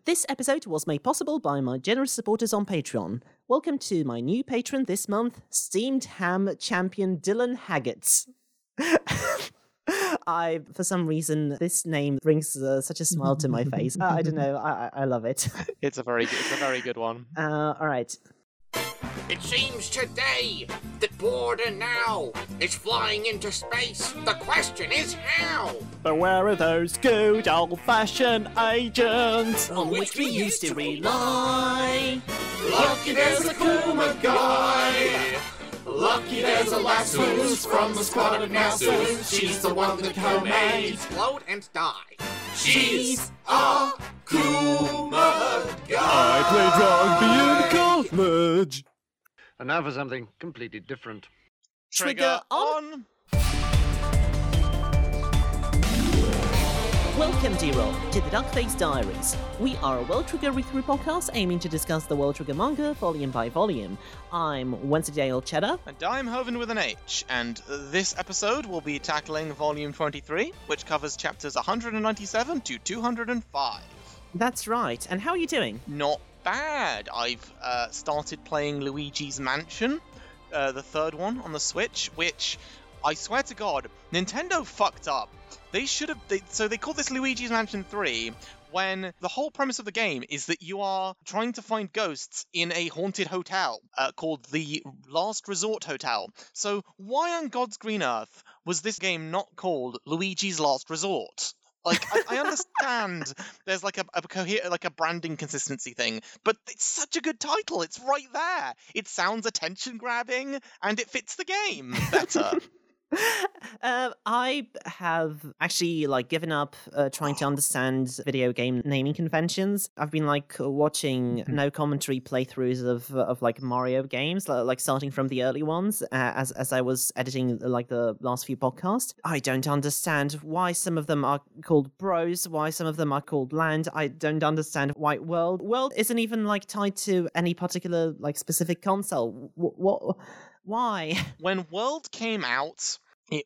This episode was made possible by my generous supporters on Patreon. Welcome to my new patron this month, Steamed Ham Champion Dylan Haggett. For some reason, this name brings such a smile to my face. I don't know, I love it. It's a very good one. All right. It seems today that Border Now is flying into space. The question is how? But where are those good old-fashioned agents On which we used to rely? Lucky there's a Kuma guy. Lucky there's a lass who's from the squad of NASA's. She's the one that can make explode and die. She's a Kuma guy. I played rugby in college. And now for something completely different. Trigger on! Welcome, D-Roll, to the Duckface Diaries. We are a World Trigger read-through podcast aiming to discuss the World Trigger manga volume by volume. I'm Wednesday Cheddar. And I'm Hoven with an H, and this episode will be tackling Volume 23, which covers chapters 197 to 205. That's right, and how are you doing? Not bad. I've started playing Luigi's Mansion, the third one on the Switch, which, I swear to God, Nintendo fucked up. They should have... So they call this Luigi's Mansion 3 when the whole premise of the game is that you are trying to find ghosts in a haunted hotel called the Last Resort Hotel. So why on God's green earth was this game not called Luigi's Last Resort? Like, I understand there's like a branding consistency thing, but it's such a good title. It's right there. It sounds attention-grabbing, and it fits the game better. I have actually given up trying to understand video game naming conventions. I've been watching no commentary playthroughs of Mario games, starting from the early ones as I was editing the last few podcasts. I don't understand why some of them are called Bros, why some of them are called Land. I don't understand why World isn't even tied to any particular specific console. What? Why? When World came out,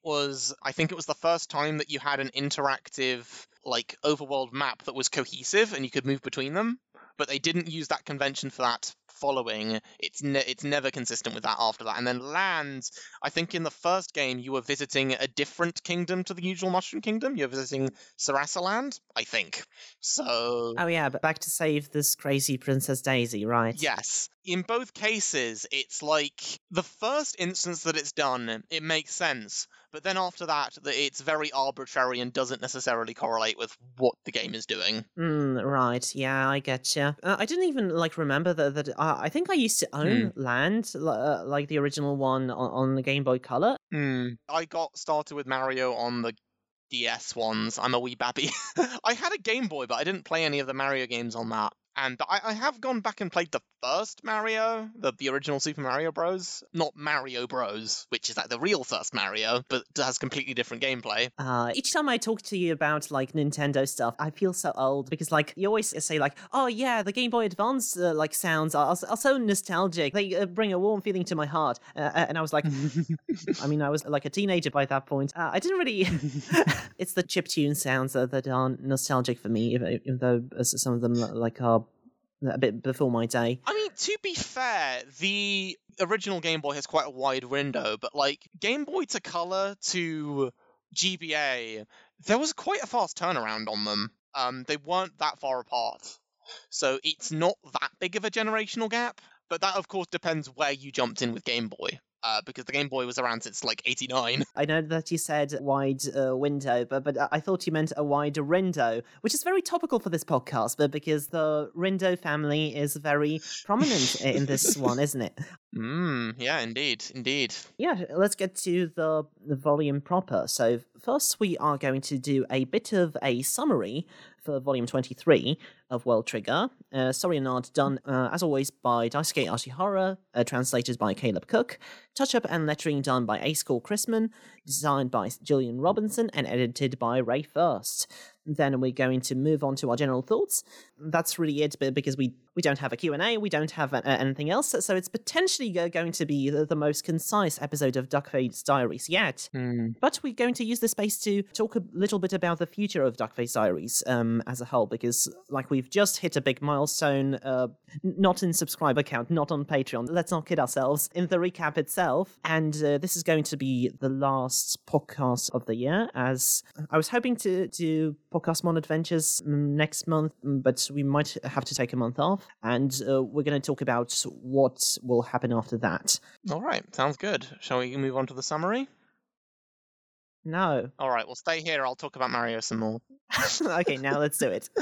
I think it was the first time that you had an interactive, overworld map that was cohesive and you could move between them. But they didn't use that convention for that following. It's never consistent with that after that. And then Lands, I think in the first game you were visiting a different kingdom to the usual Mushroom Kingdom. You're visiting Sarasaland, I think. So... Oh yeah, but back to save this crazy Princess Daisy, right? Yes. In both cases, it's the first instance that it's done, it makes sense. But then after that, it's very arbitrary and doesn't necessarily correlate with what the game is doing. Right. Yeah, I getcha. I didn't even remember that. I think I used to own Land, the original one on the Game Boy Color. I got started with Mario on the DS ones. I'm a wee babby. I had a Game Boy, but I didn't play any of the Mario games on that. And I have gone back and played the first Mario, the original Super Mario Bros. Not Mario Bros, which is the real first Mario, but it has completely different gameplay. Each time I talk to you about Nintendo stuff, I feel so old because you always say oh yeah, the Game Boy Advance sounds are so nostalgic. They bring a warm feeling to my heart. And I was I was a teenager by that point. I didn't really. It's the chiptune sounds that are nostalgic for me, even though some of them are a bit before my day. I mean, to be fair, the original Game Boy has quite a wide window, but Game Boy to Color to GBA, there was quite a fast turnaround on them. They weren't that far apart. So it's not that big of a generational gap, but that of course depends where you jumped in with Game Boy. Because the Game Boy was around since 89. I know that you said wide window, but I thought you meant a wide Rindo, which is very topical for this podcast, but because the Rindo family is very prominent in this one, isn't it? Yeah, indeed. Yeah, let's get to the volume proper. So first we are going to do a bit of a summary for Volume 23 of World Trigger. Story and art done, as always, by Daisuke Ashihara, translated by Caleb Cook, touch-up and lettering done by Ace Cole Chrisman, designed by Julian Robinson, and edited by Ray First. Then we're going to move on to our general thoughts. That's really it, but because we don't have a Q&A, we don't have anything else, so it's potentially going to be the most concise episode of Duckface Diaries yet. But we're going to use this space to talk a little bit about the future of Duckface Diaries as a whole, because we've just hit a big milestone, not in subscriber count, not on Patreon, let's not kid ourselves, in the recap itself, and this is going to be the last podcast of the year, as I was hoping to do Podcast Mon Adventures next month, but we might have to take a month off, and we're going to talk about what will happen after that. All right, sounds good. Shall we move on to the summary? No. All right, well, stay here. I'll talk about Mario some more. Okay, now let's do it.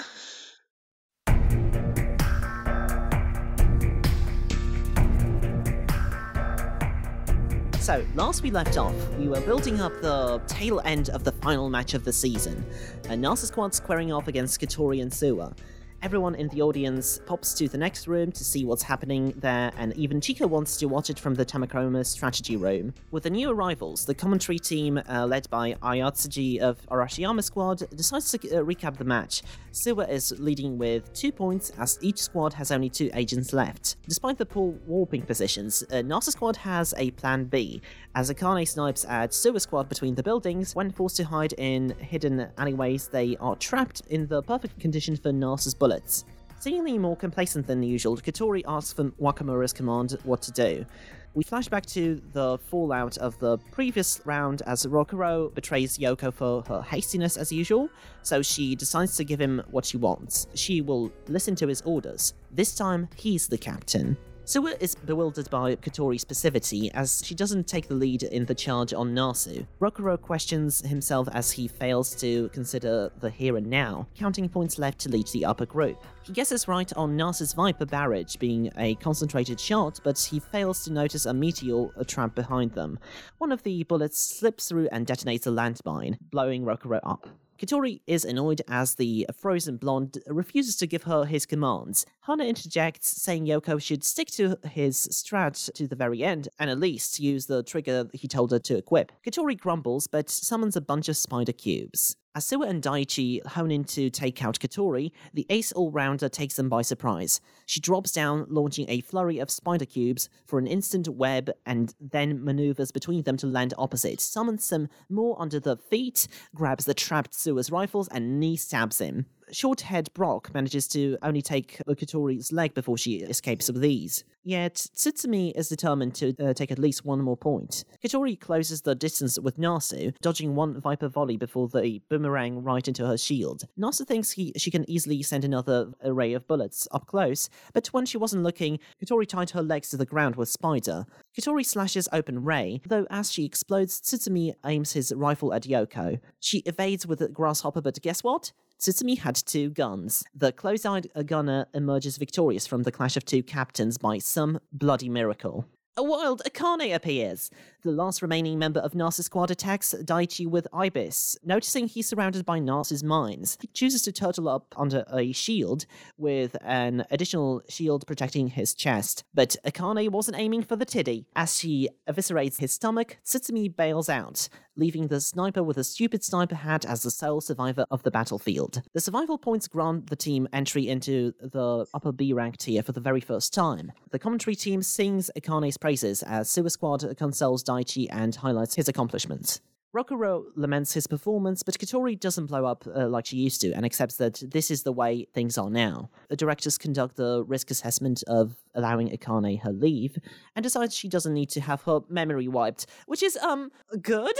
So, last we left off, we were building up the tail end of the final match of the season. Nasa Squad squaring off against Katori and Suwa. Everyone in the audience pops to the next room to see what's happening there, and even Chica wants to watch it from the Tamakoma strategy room. With the new arrivals, the commentary team, led by Ayatsuji of Arashiyama Squad, decides to recap the match. Suwa is leading with 2 points, as each squad has only 2 agents left. Despite the poor warping positions, Nasa Squad has a plan B, as Akane snipes at Suwa Squad between the buildings. When forced to hide in hidden alleyways, they are trapped in the perfect condition for Nasa's bullets. Seemingly more complacent than usual, Katori asks for Wakamura's command what to do. We flash back to the fallout of the previous round as Rokuro betrays Yoko for her hastiness as usual, so she decides to give him what she wants. She will listen to his orders. This time, he's the captain. Suwa is bewildered by Katori's passivity, as she doesn't take the lead in the charge on Nasu. Rokuro questions himself as he fails to consider the here and now, counting points left to lead the upper group. He guesses right on Nasu's Viper barrage being a concentrated shot, but he fails to notice a meteor trap behind them. One of the bullets slips through and detonates a landmine, blowing Rokuro up. Katori is annoyed as the frozen blonde refuses to give her his commands. Hana interjects, saying Yoko should stick to his strat to the very end, and at least use the trigger he told her to equip. Katori grumbles, but summons a bunch of spider cubes. As Suwa and Daichi hone in to take out Katori, the ace all-rounder takes them by surprise. She drops down, launching a flurry of spider cubes for an instant web, and then maneuvers between them to land opposite, summons them more under the feet, grabs the trapped Suwa's rifles, and knee stabs him. Short-haired Brock manages to only take Katori's leg before she escapes with ease. Yet, Tsutsumi is determined to take at least one more point. Katori closes the distance with Nasu, dodging one Viper volley before the boomerang right into her shield. Nasu thinks she can easily send another array of bullets up close, but when she wasn't looking, Katori tied her legs to the ground with Spider. Katori slashes open Ray, though as she explodes, Tsutsumi aims his rifle at Yoko. She evades with a grasshopper, but guess what? Tsutsumi had 2 guns. The close-eyed gunner emerges victorious from the clash of 2 captains by some bloody miracle. A wild Akane appears. The last remaining member of Nasu's squad attacks Daichi with Ibis. Noticing he's surrounded by Nasu's mines, he chooses to turtle up under a shield, with an additional shield protecting his chest. But Akane wasn't aiming for the tiddy. As she eviscerates his stomach, Tsutsumi bails out, leaving the sniper with a stupid sniper hat as the sole survivor of the battlefield. The survival points grant the team entry into the upper B rank tier for the very first time. The commentary team sings Akane's praises as Suwa Squad consoles Daichi and highlights his accomplishments. Rokuro laments his performance, but Katori doesn't blow up like she used to and accepts that this is the way things are now. The directors conduct the risk assessment of allowing Akane her leave and decides she doesn't need to have her memory wiped, which is, good.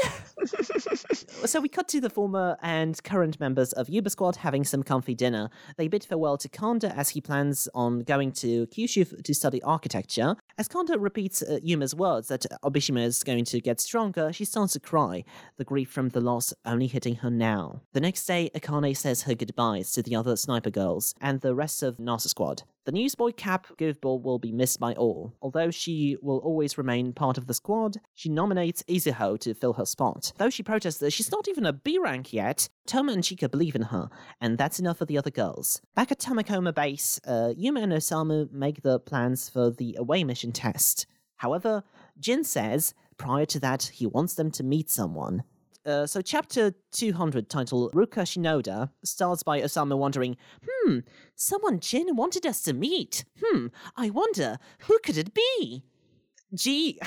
So we cut to the former and current members of Yuba Squad having some comfy dinner. They bid farewell to Kanda as he plans on going to Kyushu to study architecture. As Kanda repeats Yuma's words that Obishima is going to get stronger, she starts to cry, the grief from the loss only hitting her now. The next day, Akane says her goodbyes to the other sniper girls and the rest of Nasa Squad. The newsboy Cap goofball will be missed by all. Although she will always remain part of the squad, she nominates Izuho to fill her spot. Though she protests that she's not even a B rank yet, Toma and Chika believe in her, and that's enough for the other girls. Back at Tamakoma base, Yuma and Osamu make the plans for the away mission test. However, Jin says, prior to that, he wants them to meet someone. So chapter 200, titled Ruka Shinoda, starts by Osama wondering, someone Jin wanted us to meet. I wonder, who could it be? Gee,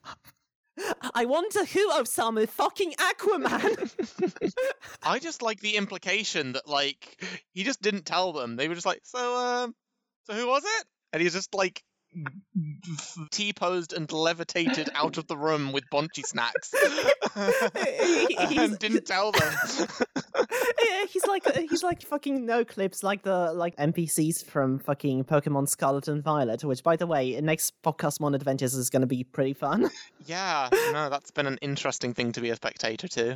I wonder who Osama fucking Aquaman. I just like the implication that, like, he just didn't tell them. They were just like, so who was it? And he's just like T-posed and levitated out of the room with Bonchi snacks and didn't tell them. Yeah, he's like fucking no clips like the NPCs from fucking Pokemon Scarlet and Violet, which, by the way, next podcast Mon Adventures is going to be pretty fun. Yeah, no, that's been an interesting thing to be a spectator to.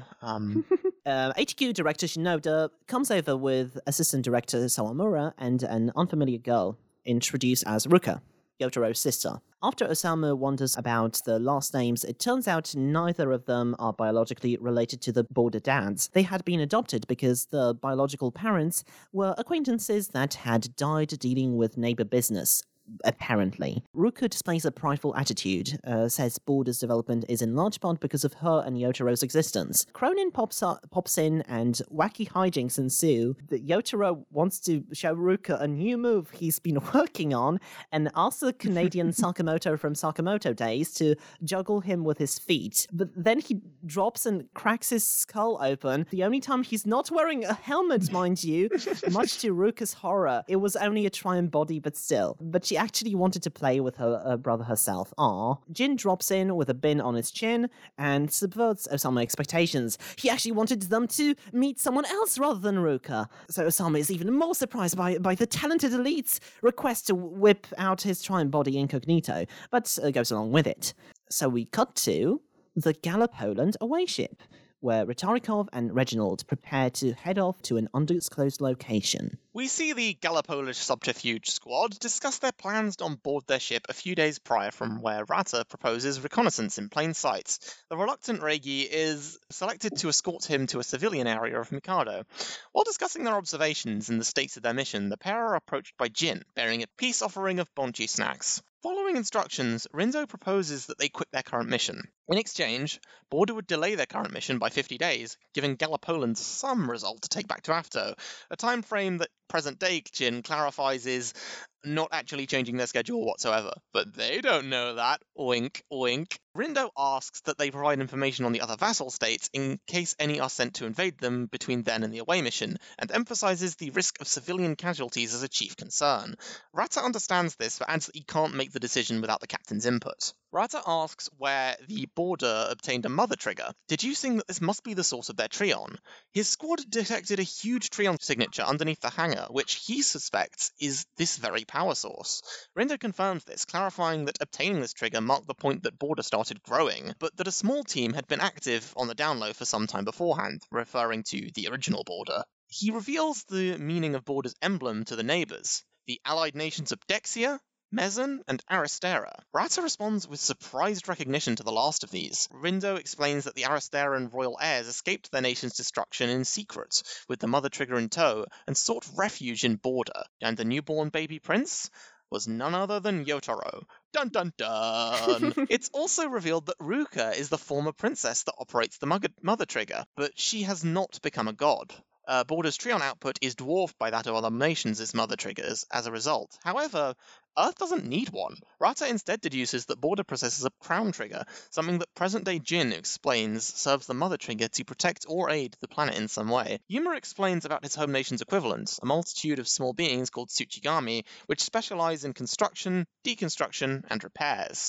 HQ director Shinoda comes over with assistant director Sawamura and an unfamiliar girl introduced as Ruka, Yotaro's sister. After Osama wonders about the last names, it turns out neither of them are biologically related to the border dads. They had been adopted because the biological parents were acquaintances that had died dealing with neighbor business. Apparently. Ruka displays a prideful attitude, says Border's development is in large part because of her and Yotaro's existence. Cronin pops in and wacky hijinks ensue. Yotaro wants to show Ruka a new move he's been working on and asks the Canadian Sakamoto from Sakamoto days to juggle him with his feet. But then he drops and cracks his skull open, the only time he's not wearing a helmet, mind you, much to Ruka's horror. It was only a Triumph body, but still. But she actually wanted to play with her brother herself. Jin drops in with a bin on his chin and subverts Osama's expectations. He actually wanted them to meet someone else rather than Ruka. So Osama is even more surprised by the talented elite's request to whip out his Triumph body incognito, but goes along with it. So we cut to the Gallop-Poland away ship, where Ratarikov and Reginald prepare to head off to an undisclosed location. We see the Gallipolish subterfuge squad discuss their plans on board their ship a few days prior from where Rata proposes reconnaissance in plain sight. The reluctant Regi is selected to escort him to a civilian area of Mikado. While discussing their observations and the states of their mission, the pair are approached by Jin, bearing a peace offering of Bonchi snacks. Following instructions, Rinzo proposes that they quit their current mission. In exchange, Border would delay their current mission by 50 days, giving Gallop-Poland some result to take back to Afto, a time frame that present-day Jin clarifies is not actually changing their schedule whatsoever. But they don't know that. Oink, oink. Rindo asks that they provide information on the other vassal states in case any are sent to invade them between then and the away mission, and emphasizes the risk of civilian casualties as a chief concern. Rata understands this, but adds that he can't make the decision without the captain's input. Rata asks where the Border obtained a mother trigger, deducing that this must be the source of their Trion. His squad detected a huge Trion signature underneath the hangar, which he suspects is this very power source. Rindo confirms this, clarifying that obtaining this trigger marked the point that Border started growing, but that a small team had been active on the down low for some time beforehand, referring to the original Border. He reveals the meaning of Border's emblem to the neighbors, the allied nations of Dexia, Mezan, and Aristera. Rata responds with surprised recognition to the last of these. Rindo explains that the Aristeran royal heirs escaped their nation's destruction in secret, with the mother trigger in tow, and sought refuge in Border, and the newborn baby prince was none other than Yotaro. Dun dun dun! It's also revealed that Ruka is the former princess that operates the mother trigger, but she has not become a god. Border's Trion output is dwarfed by that of other nations' mother triggers as a result. However, Earth doesn't need one. Rata instead deduces that Border possesses a crown trigger, something that present-day Jin explains serves the mother trigger to protect or aid the planet in some way. Yuma explains about his home nation's equivalent, a multitude of small beings called Tsuchigami, which specialize in construction, deconstruction, and repairs.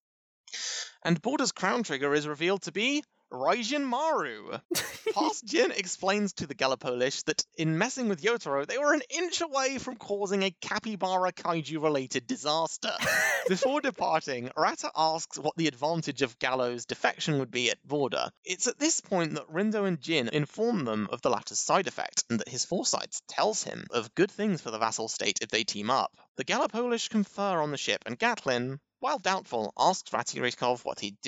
And Border's crown trigger is revealed to be Raijin Maru. Past Jin explains to the Gallipolish that in messing with Yotaro, they were an inch away from causing a capybara kaiju-related disaster. Before departing, Rata asks what the advantage of Gallo's defection would be at Border. It's at this point that Rindo and Jin inform them of the latter's side effect, and that his foresight tells him of good things for the vassal state if they team up. The Gallipolish confer on the ship, and Gatlin, while doubtful, asks Ratirikov what he'd do.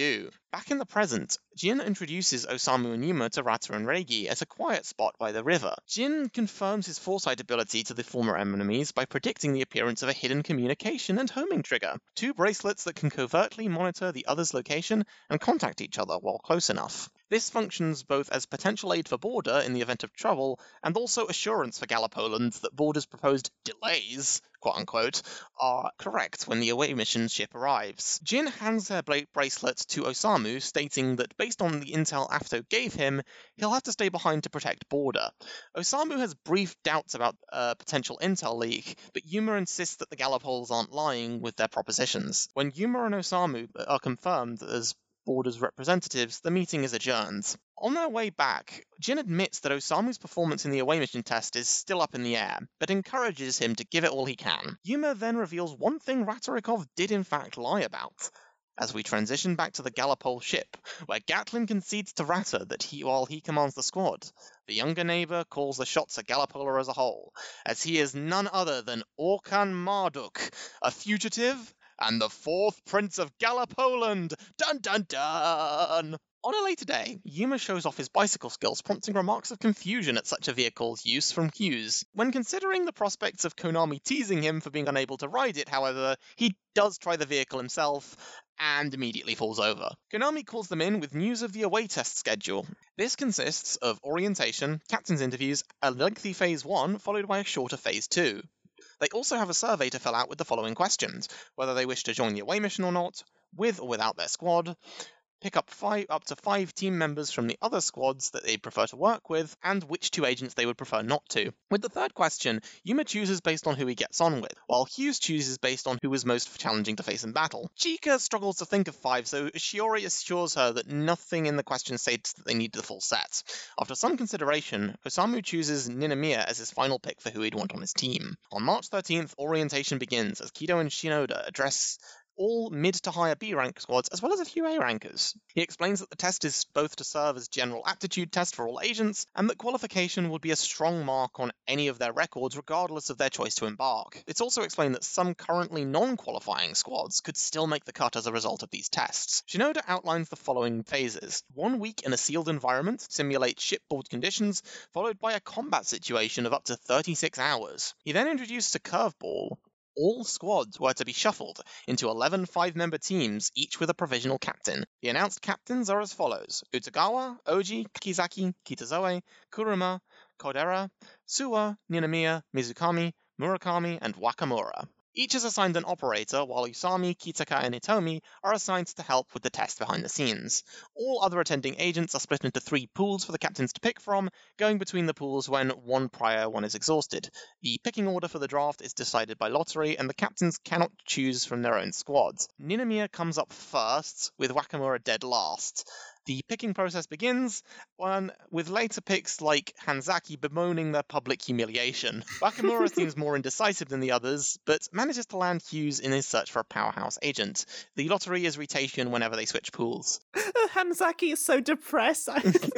Back in the present, Jin introduces Osamu and Yuma to Rata and Reigi at a quiet spot by the river. Jin confirms his foresight ability to the former enemies by predicting the appearance of a hidden communication and homing trigger, 2 bracelets that can covertly monitor the other's location and contact each other while close enough. This functions both as potential aid for Border in the event of trouble, and also assurance for Galapoland that Border's proposed delays, quote-unquote, are correct when the away mission ship arrives. Jin hands her bracelet to Osamu, stating that based on the intel Afto gave him, he'll have to stay behind to protect Border. Osamu has brief doubts about a potential intel leak, but Yuma insists that the Galapols aren't lying with their propositions. When Yuma and Osamu are confirmed as Border's representatives, the meeting is adjourned. On their way back, Jin admits that Osamu's performance in the away mission test is still up in the air, but encourages him to give it all he can. Yuma then reveals one thing Ratarikov did in fact lie about. As we transition back to the Galapol ship, where Gatlin concedes to Rata that while he commands the squad, the younger neighbor calls the shots at Galapola as a whole, as he is none other than Orkan Marduk, a fugitive and the 4th Prince of Galapoland! Dun dun dun! On a later day, Yuma shows off his bicycle skills, prompting remarks of confusion at such a vehicle's use from Hughes. When considering the prospects of Konami teasing him for being unable to ride it, however, he does try the vehicle himself, and immediately falls over. Konami calls them in with news of the away test schedule. This consists of orientation, captain's interviews, a lengthy Phase 1, followed by a shorter Phase 2. They also have a survey to fill out with the following questions: whether they wish to join the away mission or not, with or without their squad, pick up to 5 team members from the other squads that they prefer to work with, and which 2 agents they would prefer not to. With the third question, Yuma chooses based on who he gets on with, while Hughes chooses based on who is most challenging to face in battle. Chika struggles to think of 5, so Shiori assures her that nothing in the question states that they need the full set. After some consideration, Osamu chooses Ninomiya as his final pick for who he'd want on his team. On March 13th, orientation begins as Kido and Shinoda address all mid to higher B rank squads, as well as a few A rankers. He explains that the test is both to serve as general aptitude test for all agents, and that qualification would be a strong mark on any of their records, regardless of their choice to embark. It's also explained that some currently non-qualifying squads could still make the cut as a result of these tests. Shinoda outlines the following phases: 1 week in a sealed environment, simulate shipboard conditions, followed by a combat situation of up to 36 hours. He then introduces a curveball. All squads were to be shuffled into 11 5-member teams, each with a provisional captain. The announced captains are as follows: Utagawa, Oji, Kakizaki, Kitazoe, Kuruma, Kodera, Suwa, Ninomiya, Mizukami, Murakami, and Wakamura. Each is assigned an operator, while Usami, Kitaka, and Itomi are assigned to help with the test behind the scenes. All other attending agents are split into 3 pools for the captains to pick from, going between the pools when one prior one is exhausted. The picking order for the draft is decided by lottery, and the captains cannot choose from their own squads. Ninomiya comes up first, with Wakamura dead last. The picking process begins with later picks like Hanzaki bemoaning their public humiliation. Wakamura seems more indecisive than the others, but manages to land Hughes in his search for a powerhouse agent. The lottery is rotation whenever they switch pools. Hanzaki is so depressed.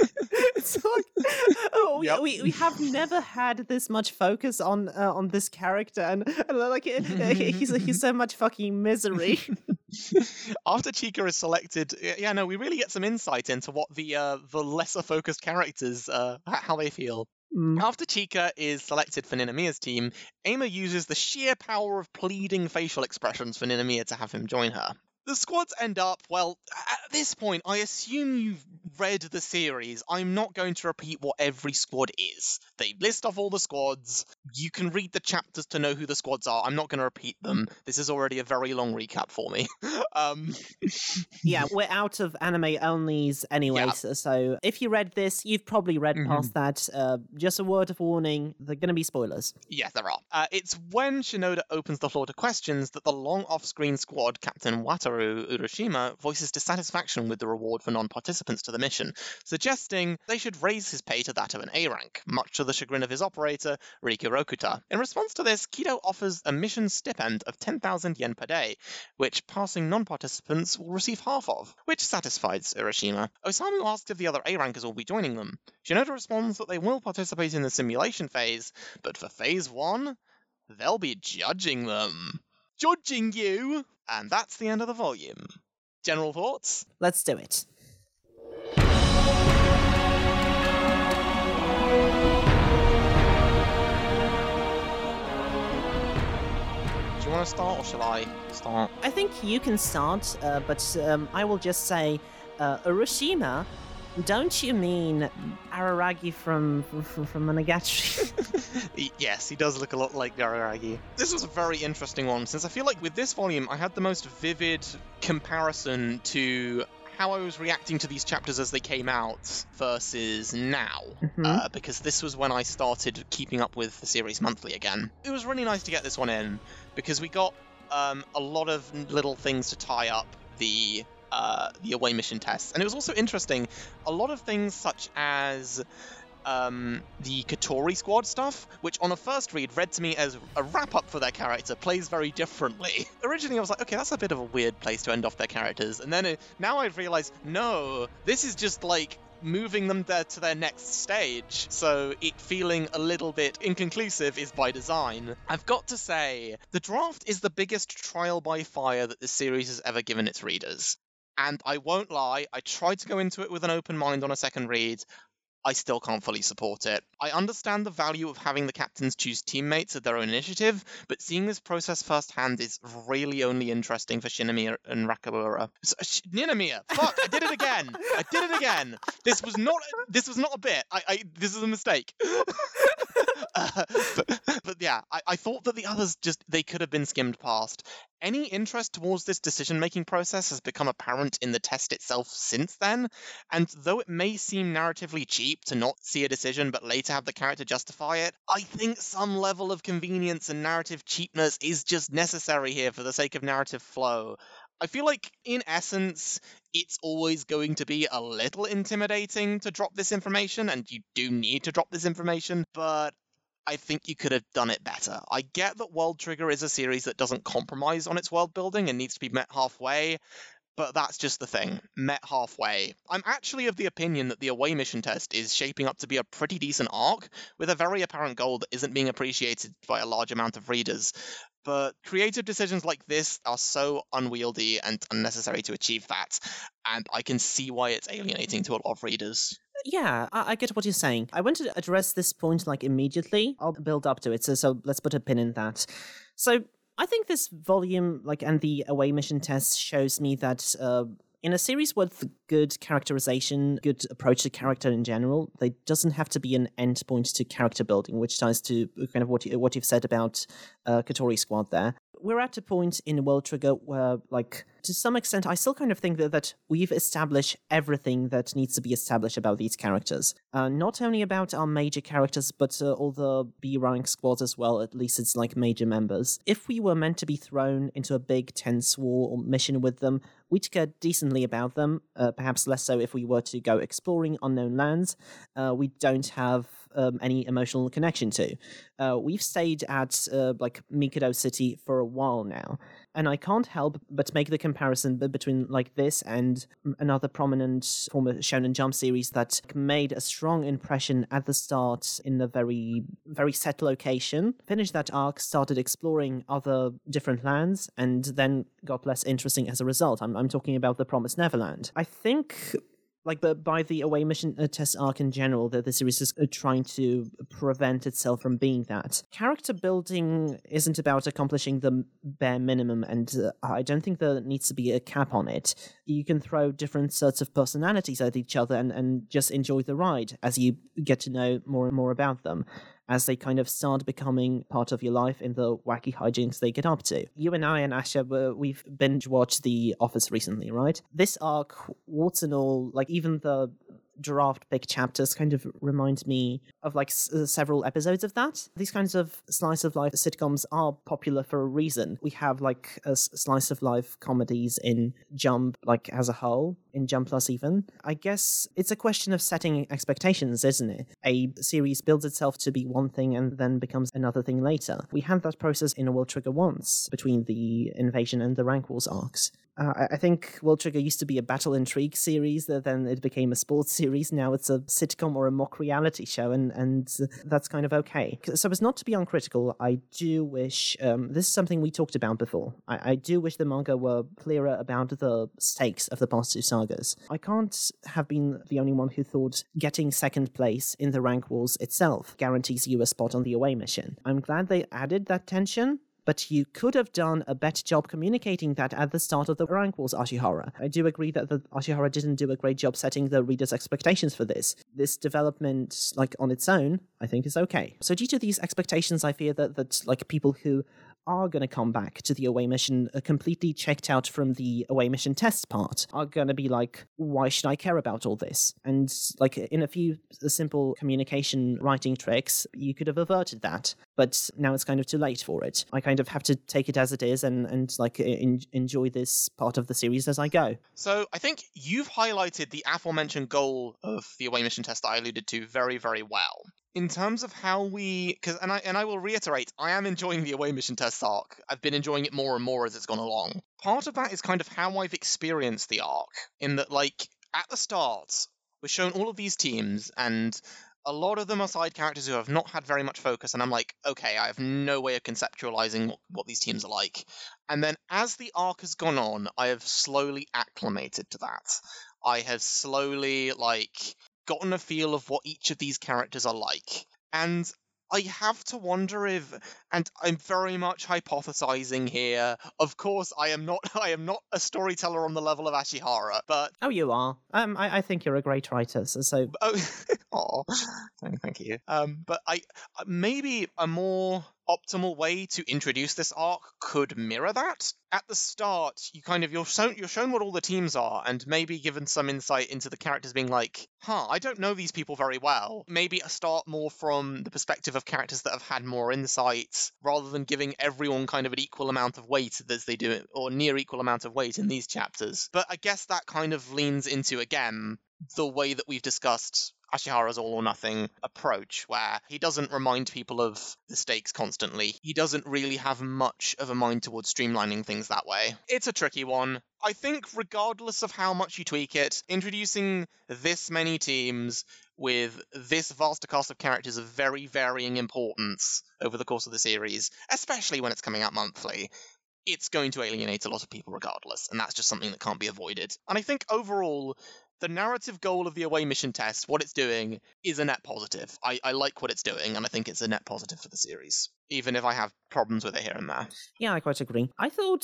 It's like, we have never had this much focus on this character, and like he's so much fucking misery. After Chika is selected, we really get some insight into what the lesser focused characters how they feel. After Chika is selected for Ninomiya's team, Ama uses the sheer power of pleading facial expressions for Ninomiya to have him join her. The squads end up, well, at this point, I assume you've read the series. I'm not going to repeat what every squad is. They list off all the squads. You can read the chapters to know who the squads are. I'm not going to repeat them. This is already a very long recap for me. Yeah, we're out of anime onlys anyway, so if you read this, you've probably read past that. Just a word of warning, there are going to be spoilers. Yes, there are. It's when Shinoda opens the floor to questions that the long off-screen squad, Captain Wataru Urashima, voices dissatisfaction with the reward for non-participants to the mission, suggesting they should raise his pay to that of an A rank, much to the chagrin of his operator, Riki Rokuta. In response to this, Kido offers a mission stipend of 10,000 yen per day, which passing non-participants will receive half of, which satisfies Urashima. Osamu asks if the other A rankers will be joining them. Shinoda responds that they will participate in the simulation phase, but for phase 1, they'll be judging them. Judging you! And that's the end of the volume. General thoughts? Let's do it. Do you want to start, or shall I start? I think you can start, but I will just say, Urashima, don't you mean Araragi from Monogatari? Yes, he does look a lot like Araragi. This was a very interesting one, since I feel like with this volume, I had the most vivid comparison to how I was reacting to these chapters as they came out versus now, because this was when I started keeping up with the series monthly again. It was really nice to get this one in, because we got a lot of little things to tie up the away mission tests. And it was also interesting, a lot of things such as the Katori squad stuff, which on a first read read to me as a wrap-up for their character, plays very differently. Originally I was like, okay, that's a bit of a weird place to end off their characters, and then now I've realized, no, this is just like moving them there to their next stage, so it feeling a little bit inconclusive is by design. I've got to say, the draft is the biggest trial by fire that this series has ever given its readers. And I won't lie, I tried to go into it with an open mind on a second read. I still can't fully support it. I understand the value of having the captains choose teammates at their own initiative, but seeing this process firsthand is really only interesting for Shinomiya and Nakamura. Ninomiya! Fuck! I did it again! I did it again! This was not a bit. This is a mistake. But yeah, I thought that the others they could have been skimmed past. Any interest towards this decision-making process has become apparent in the test itself since then, and though it may seem narratively cheap to not see a decision but later have the character justify it, I think some level of convenience and narrative cheapness is just necessary here for the sake of narrative flow. I feel like, in essence, it's always going to be a little intimidating to drop this information, and you do need to drop this information, but I think you could have done it better. I get that World Trigger is a series that doesn't compromise on its world building and needs to be met halfway, but that's just the thing. Met halfway. I'm actually of the opinion that the away mission test is shaping up to be a pretty decent arc, with a very apparent goal that isn't being appreciated by a large amount of readers. But creative decisions like this are so unwieldy and unnecessary to achieve that, and I can see why it's alienating to a lot of readers. Yeah, I get what you're saying. I want to address this point immediately. I'll build up to it, so let's put a pin in that. So I think this volume, and the away mission test shows me that in a series with good characterization, good approach to character in general, there doesn't have to be an endpoint to character building, which ties to kind of what you've said about Katori Squad there. We're at a point in World Trigger where, to some extent, I still kind of think that we've established everything that needs to be established about these characters. Not only about our major characters, but all the B-rank squads as well, at least it's major members. If we were meant to be thrown into a big tense war or mission with them, we'd care decently about them, perhaps less so if we were to go exploring unknown lands we don't have any emotional connection to. We've stayed at Mikado City for a while now, and I can't help but make the comparison between this and another prominent former Shonen Jump series that made a strong impression at the start in a very, very set location, finished that arc, started exploring other different lands, and then got less interesting as a result. I'm talking about The Promised Neverland. I think by the away mission test arc in general, that the series is trying to prevent itself from being that. Character building isn't about accomplishing the bare minimum, and I don't think there needs to be a cap on it. You can throw different sorts of personalities at each other and just enjoy the ride as you get to know more and more about them, as they kind of start becoming part of your life in the wacky hijinks they get up to. You and I and Asha, we've binge-watched The Office recently, right? This arc, warts and all, even the draft big chapters kind of remind me of several episodes of that. These kinds of slice of life sitcoms are popular for a reason. We have a slice of life comedies in Jump as a whole, in Jump Plus even. I guess it's a question of setting expectations, isn't it? A series builds itself to be one thing and then becomes another thing later. We had that process in A World Trigger once between the Invasion and the Rank Wars arcs. I think World Trigger used to be a battle intrigue series, then it became a sports series. Now it's a sitcom or a mock reality show, and that's kind of okay. So as not to be uncritical, I do wish, this is something we talked about before, I do wish the manga were clearer about the stakes of the past two sagas. I can't have been the only one who thought getting second place in the rank wars itself guarantees you a spot on the away mission. I'm glad they added that tension, but you could have done a better job communicating that at the start of the rank wars, Ashihara. I do agree that the Ashihara didn't do a great job setting the reader's expectations for this. This development, on its own, I think is okay. So due to these expectations, I fear that people who are going to come back to the away mission completely checked out from the away mission test part are going to be like, why should I care about all this? And in a few simple communication writing tricks, you could have averted that. But now it's kind of too late for it. I kind of have to take it as it is and enjoy this part of the series as I go. So I think you've highlighted the aforementioned goal of the away mission test that I alluded to very, very well. In terms of how I will reiterate, I am enjoying the away mission test arc. I've been enjoying it more and more as it's gone along. Part of that is kind of how I've experienced the arc, in that, at the start, we're shown all of these teams, and a lot of them are side characters who have not had very much focus, and I'm like, okay, I have no way of conceptualizing what these teams are like. And then as the arc has gone on, I have slowly acclimated to that. I have slowly, gotten a feel of what each of these characters are like. And I have to wonder and I'm very much hypothesizing here. Of course, I am not a storyteller on the level of Ashihara, but... Oh, you are. I think you're a great writer, so... Oh, thank you. But maybe a more optimal way to introduce this arc could mirror that. At the start, you're shown what all the teams are, and maybe given some insight into the characters being like, I don't know these people very well. Maybe start more from the perspective of characters that have had more insights, rather than giving everyone kind of an equal amount of weight as they do it, or near equal amount of weight in these chapters. But I guess that kind of leans into, again, the way that we've discussed Ashihara's all-or-nothing approach, where he doesn't remind people of the stakes constantly. He doesn't really have much of a mind towards streamlining things that way. It's a tricky one. I think regardless of how much you tweak it, introducing this many teams with this vast a cast of characters of very varying importance over the course of the series, especially when it's coming out monthly, it's going to alienate a lot of people regardless, and that's just something that can't be avoided. And I think overall, the narrative goal of the away mission test, what it's doing, is a net positive. I like what it's doing, and I think it's a net positive for the series, even if I have problems with it here and there. Yeah, I quite agree. I thought,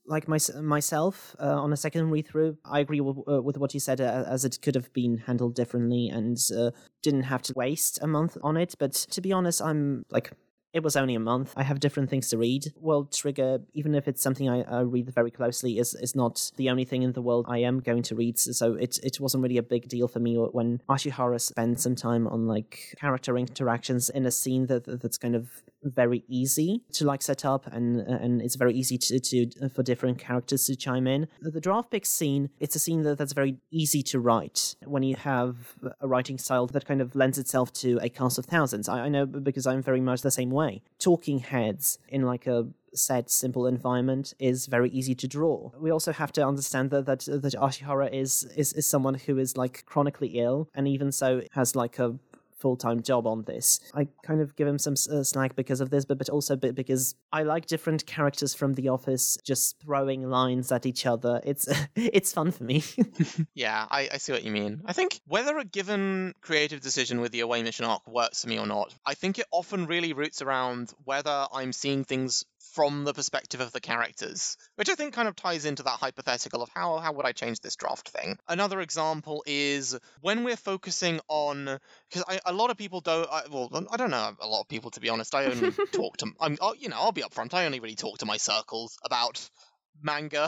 myself, on a second read-through, I agree with what you said, as it could have been handled differently and didn't have to waste a month on it. But to be honest, I'm it was only a month. I have different things to read. World Trigger, even if it's something I read very closely, is not the only thing in the world I am going to read. So it wasn't really a big deal for me when Ashihara spent some time on character interactions in a scene that's kind of very easy to set up, and it's very easy to for different characters to chime in. The draft pick scene, it's a scene that's very easy to write when you have a writing style that kind of lends itself to a cast of thousands. I know, because I'm very much the same way. Talking heads in a set, simple environment is very easy to draw. We also have to understand that Ashihara is someone who is chronically ill, and even so has a full-time job on this. I kind of give him some slack because of this, but also because I like different characters from The Office just throwing lines at each other. It's fun for me. Yeah, I see what you mean. I think whether a given creative decision with the away mission arc works for me or not, I think it often really roots around whether I'm seeing things from the perspective of the characters, which I think kind of ties into that hypothetical of how would I change this draft thing. Another example is when we're focusing on, because a lot of people don't, I don't know a lot of people, to be honest. I only talk to, I'll be upfront, I only really talk to my circles about manga,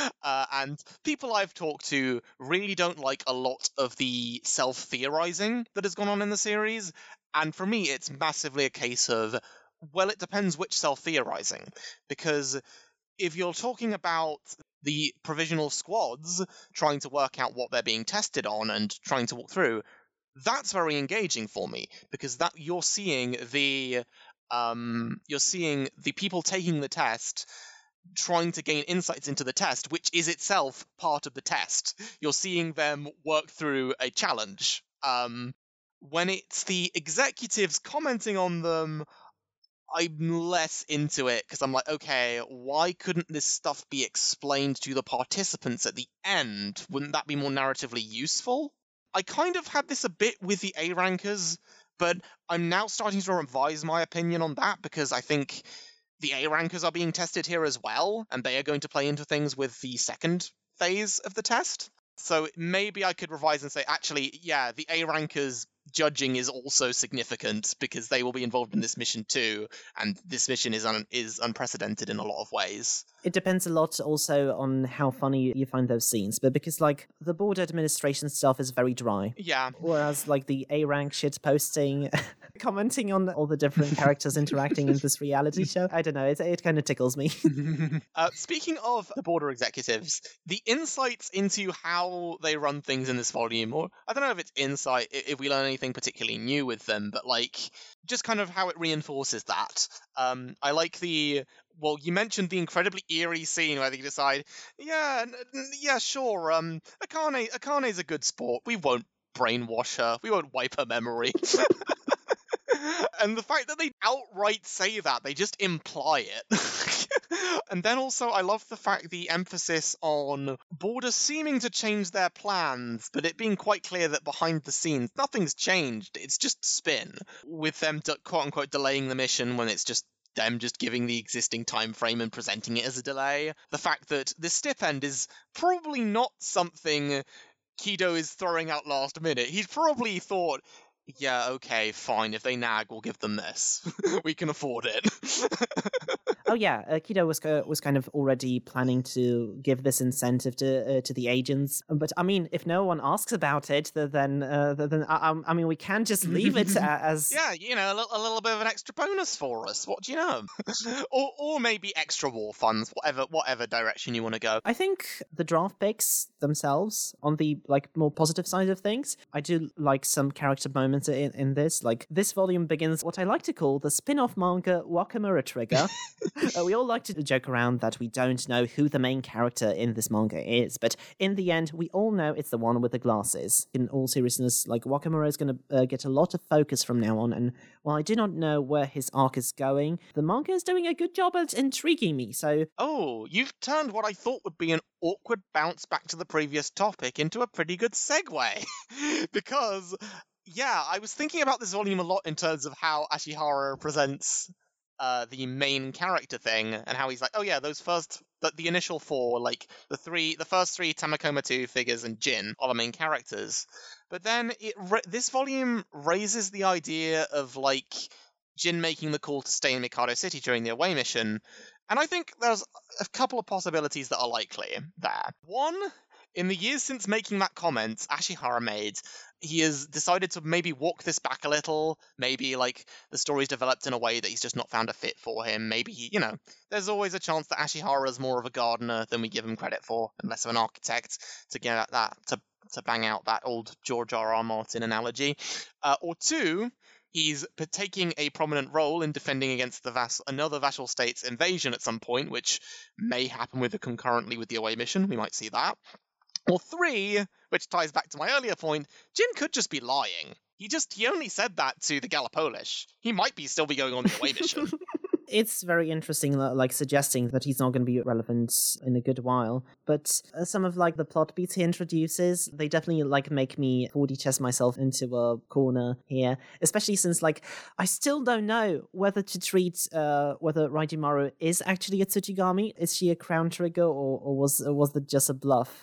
and people I've talked to really don't like a lot of the self-theorizing that has gone on in the series, and for me it's massively a case of, well, it depends which self-theorizing, because if you're talking about the provisional squads trying to work out what they're being tested on and trying to walk through, that's very engaging for me, because that you're seeing the people taking the test trying to gain insights into the test, which is itself part of the test. You're seeing them work through a challenge. When it's the executives commenting on them, I'm less into it, because I'm like, okay, why couldn't this stuff be explained to the participants at the end? Wouldn't that be more narratively useful? I kind of had this a bit with the A rankers, but I'm now starting to revise my opinion on that, because I think the A rankers are being tested here as well, and they are going to play into things with the second phase of the test. So maybe I could revise and say, actually, yeah, the A rankers judging is also significant because they will be involved in this mission too, and this mission is unprecedented in a lot of ways. It depends a lot also on how funny you find those scenes, but because like the board administration stuff is very dry. Yeah. Whereas like the A rank shit posting, commenting on all the different characters interacting in this reality show, I don't know, it kind of tickles me. Speaking of the border executives, the insights into how they run things in this volume, or I don't know if it's insight, if we learn anything particularly new with them, but like just kind of how it reinforces that. I like well, you mentioned the incredibly eerie scene where they decide, yeah, sure, Akane's a good sport. We won't brainwash her. We won't wipe her memory. And the fact that they outright say that, they just imply it. And then also, I love the fact the emphasis on Border seeming to change their plans, but it being quite clear that behind the scenes, nothing's changed. It's just spin, with them quote-unquote delaying the mission when it's just them just giving the existing time frame and presenting it as a delay. The fact that the stipend is probably not something Kido is throwing out last minute. He's probably thought, yeah, okay, fine, if they nag, we'll give them this. We can afford it. Oh yeah, Kido was kind of already planning to give this incentive to the agents, but I mean, if no one asks about it, then I mean, we can just leave it as yeah, you know, a little bit of an extra bonus for us. What do you know? or maybe extra war funds, whatever direction you want to go. I think the draft picks themselves, on the like more positive side of things, I do like some character moments in this. Like this volume begins what I like to call the spin-off manga Wakamura Trigger. We all like to joke around that we don't know who the main character in this manga is, but in the end, we all know it's the one with the glasses. In all seriousness, like Wakamura is going to get a lot of focus from now on, and while I do not know where his arc is going, the manga is doing a good job at intriguing me, so... Oh, you've turned what I thought would be an awkward bounce back to the previous topic into a pretty good segue. Because, yeah, I was thinking about this volume a lot in terms of how Ashihara presents the main character thing, and how he's like, oh yeah, the initial four, like the first three Tamakoma 2 figures and Jin are the main characters. But then this volume raises the idea of like Jin making the call to stay in Mikado City during the away mission, and I think there's a couple of possibilities that are likely there. One, in the years since making that comment Ashihara made, he has decided to maybe walk this back a little. Maybe, like, the story's developed in a way that he's just not found a fit for him. Maybe he, you know, there's always a chance that Ashihara's more of a gardener than we give him credit for, and less of an architect, to get at that, to bang out that old George R.R. Martin analogy. Or two, he's taking a prominent role in defending against another vassal state's invasion at some point, which may happen concurrently with the away mission. We might see that. Or three, which ties back to my earlier point, Jin could just be lying. He only said that to the Gallipolish. He might still be going on the away mission. It's very interesting, like suggesting that he's not going to be relevant in a good while. But some of like the plot beats he introduces, they definitely like make me 4D chess myself into a corner here. Especially since like I still don't know whether to treat whether Raijimaru is actually a Tsuchigami. Is she a crown trigger, or was that just a bluff?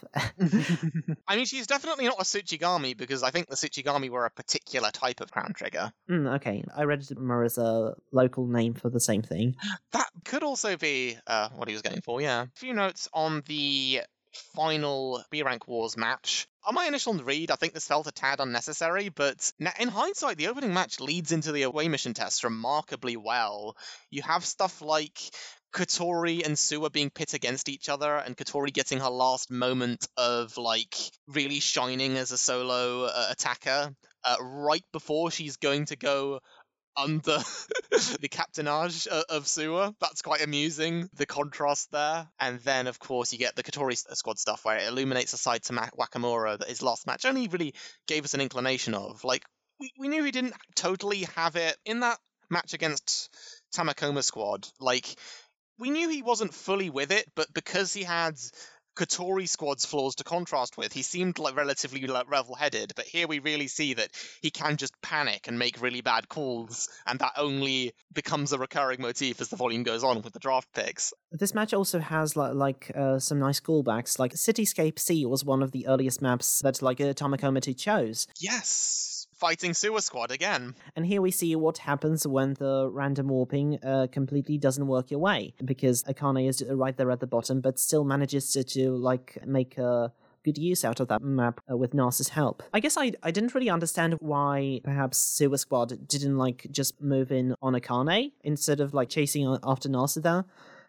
I mean, she's definitely not a Tsuchigami, because I think the Tsuchigami were a particular type of crown trigger. Okay, I read it more as a local name for the same thing. That could also be what he was going for, yeah. A few notes on the final B-Rank Wars match. On my initial read, I think this felt a tad unnecessary, but in hindsight, the opening match leads into the away mission test remarkably well. You have stuff like Kotori and Suwa being pit against each other, and Kotori getting her last moment of, like, really shining as a solo attacker right before she's going to go under the captainage of Suwa. That's quite amusing, the contrast there. And then, of course, you get the Katori squad stuff where it illuminates a side to Wakamura that his last match only really gave us an inclination of. Like, we knew he didn't totally have it in that match against Tamakoma squad. Like, we knew he wasn't fully with it, but because he had Katori squad's flaws to contrast with, he seemed like relatively level-headed. But here we really see that he can just panic and make really bad calls, and that only becomes a recurring motif as the volume goes on with the draft picks. This match also has some nice callbacks. Like Cityscape C was one of the earliest maps that Tamakoma chose. Yes. Fighting Suwa Squad again. And here we see what happens when the random warping completely doesn't work your way, because Akane is right there at the bottom, but still manages to make a good use out of that map with Narsa's help. I guess I didn't really understand why perhaps Suwa Squad didn't just move in on Akane instead of chasing after Narsa there.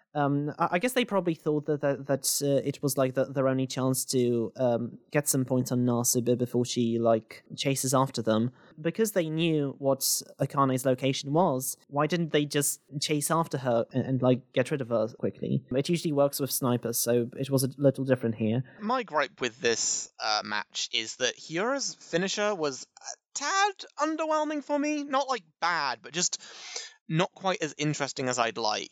I guess they probably thought that it was their only chance to get some points on Narsa before she chases after them. Because they knew what Akane's location was, why didn't they just chase after her and get rid of her quickly? It usually works with snipers, so it was a little different here. My gripe with this match is that Hyura's finisher was a tad underwhelming for me. Not bad, but just not quite as interesting as I'd like.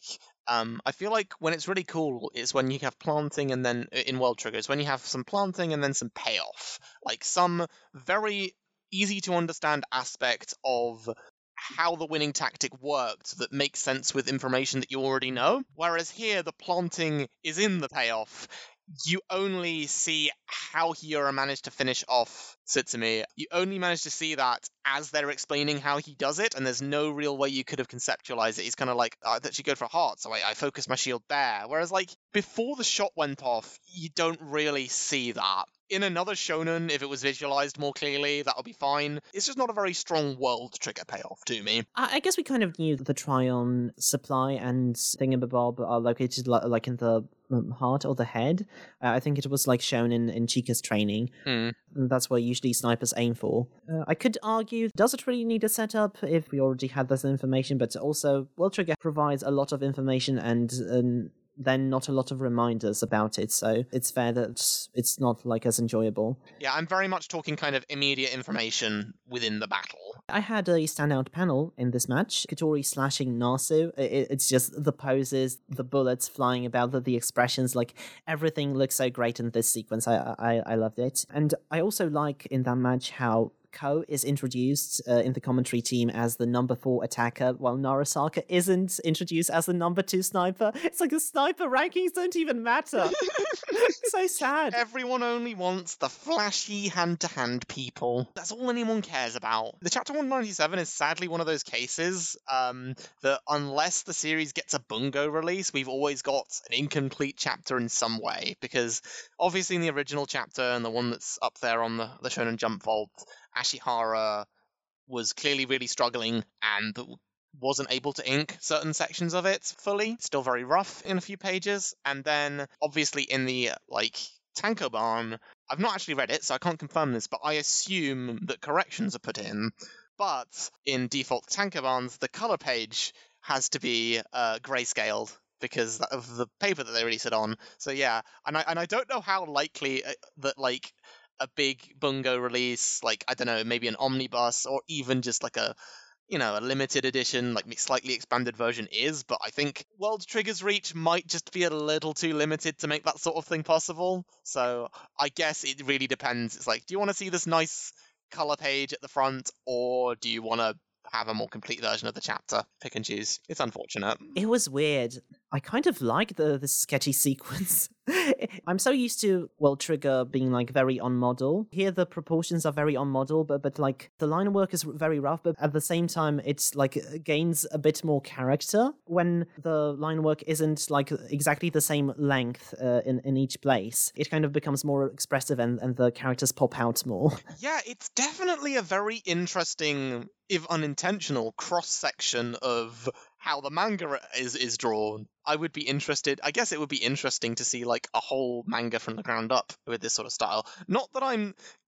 I feel like when it's really cool is when you have planting and then in World Triggers, when you have some planting and then some payoff. Some very easy to understand aspect of how the winning tactic worked that makes sense with information that you already know. Whereas here, the planting is in the payoff. You only see how Hyura managed to finish off Tsutsumi. You only manage to see that as they're explaining how he does it, and there's no real way you could have conceptualized it. He's kind of that should go for a heart, so I focus my shield there. Whereas, before the shot went off, you don't really see that. In another shonen, if it was visualized more clearly, that would be fine. It's just not a very strong world trigger payoff to me. I guess we kind of knew that the Tryon supply and Thingamabob are located in the heart or the head. I think it was shown in Chica's training. That's where usually snipers aim for. I could argue, does it really need a setup if we already had this information? But also, World Trigger provides a lot of information and then not a lot of reminders about it, so it's fair that it's not as enjoyable. Yeah, I'm very much talking kind of immediate information within the battle. I had a standout panel in this match, Katori slashing Nasu. It's just the poses, the bullets flying about, the expressions, everything looks so great in this sequence. I loved it. And I also like in that match how Ko is introduced in the commentary team as the number 4 attacker, while Narasaka isn't introduced as the number 2 sniper. It's the sniper rankings don't even matter. So sad. Everyone only wants the flashy hand-to-hand people. That's all anyone cares about. The Chapter 197 is sadly one of those cases that unless the series gets a bungo release, we've always got an incomplete chapter in some way, because obviously in the original chapter and the one that's up there on the Shonen Jump Vault, Ashihara was clearly really struggling and wasn't able to ink certain sections of it fully. Still very rough in a few pages. And then, obviously, in the, Tankoban, I've not actually read it, so I can't confirm this, but I assume that corrections are put in. But in default Tankobans, the color page has to be grayscaled because of the paper that they release it on. So yeah, and I don't know how likely that, a big bungo release, I don't know, maybe an omnibus or even just a limited edition, slightly expanded version is, but I think World Trigger's reach might just be a little too limited to make that sort of thing possible. So I guess it really depends. It's do you want to see this nice color page at the front, or do you want to have a more complete version of the chapter? Pick and choose. It's unfortunate. It was weird. I kind of like the sketchy sequence. I'm so used to World Trigger being very on model. Here the proportions are very on model, but the line work is very rough, but at the same time it's gains a bit more character when the line work isn't exactly the same length in each place. It kind of becomes more expressive and the characters pop out more. Yeah, it's definitely a very interesting, if unintentional, cross-section of how the manga is drawn. I would be interested, I guess it would be interesting to see a whole manga from the ground up with this sort of style. Not that I'm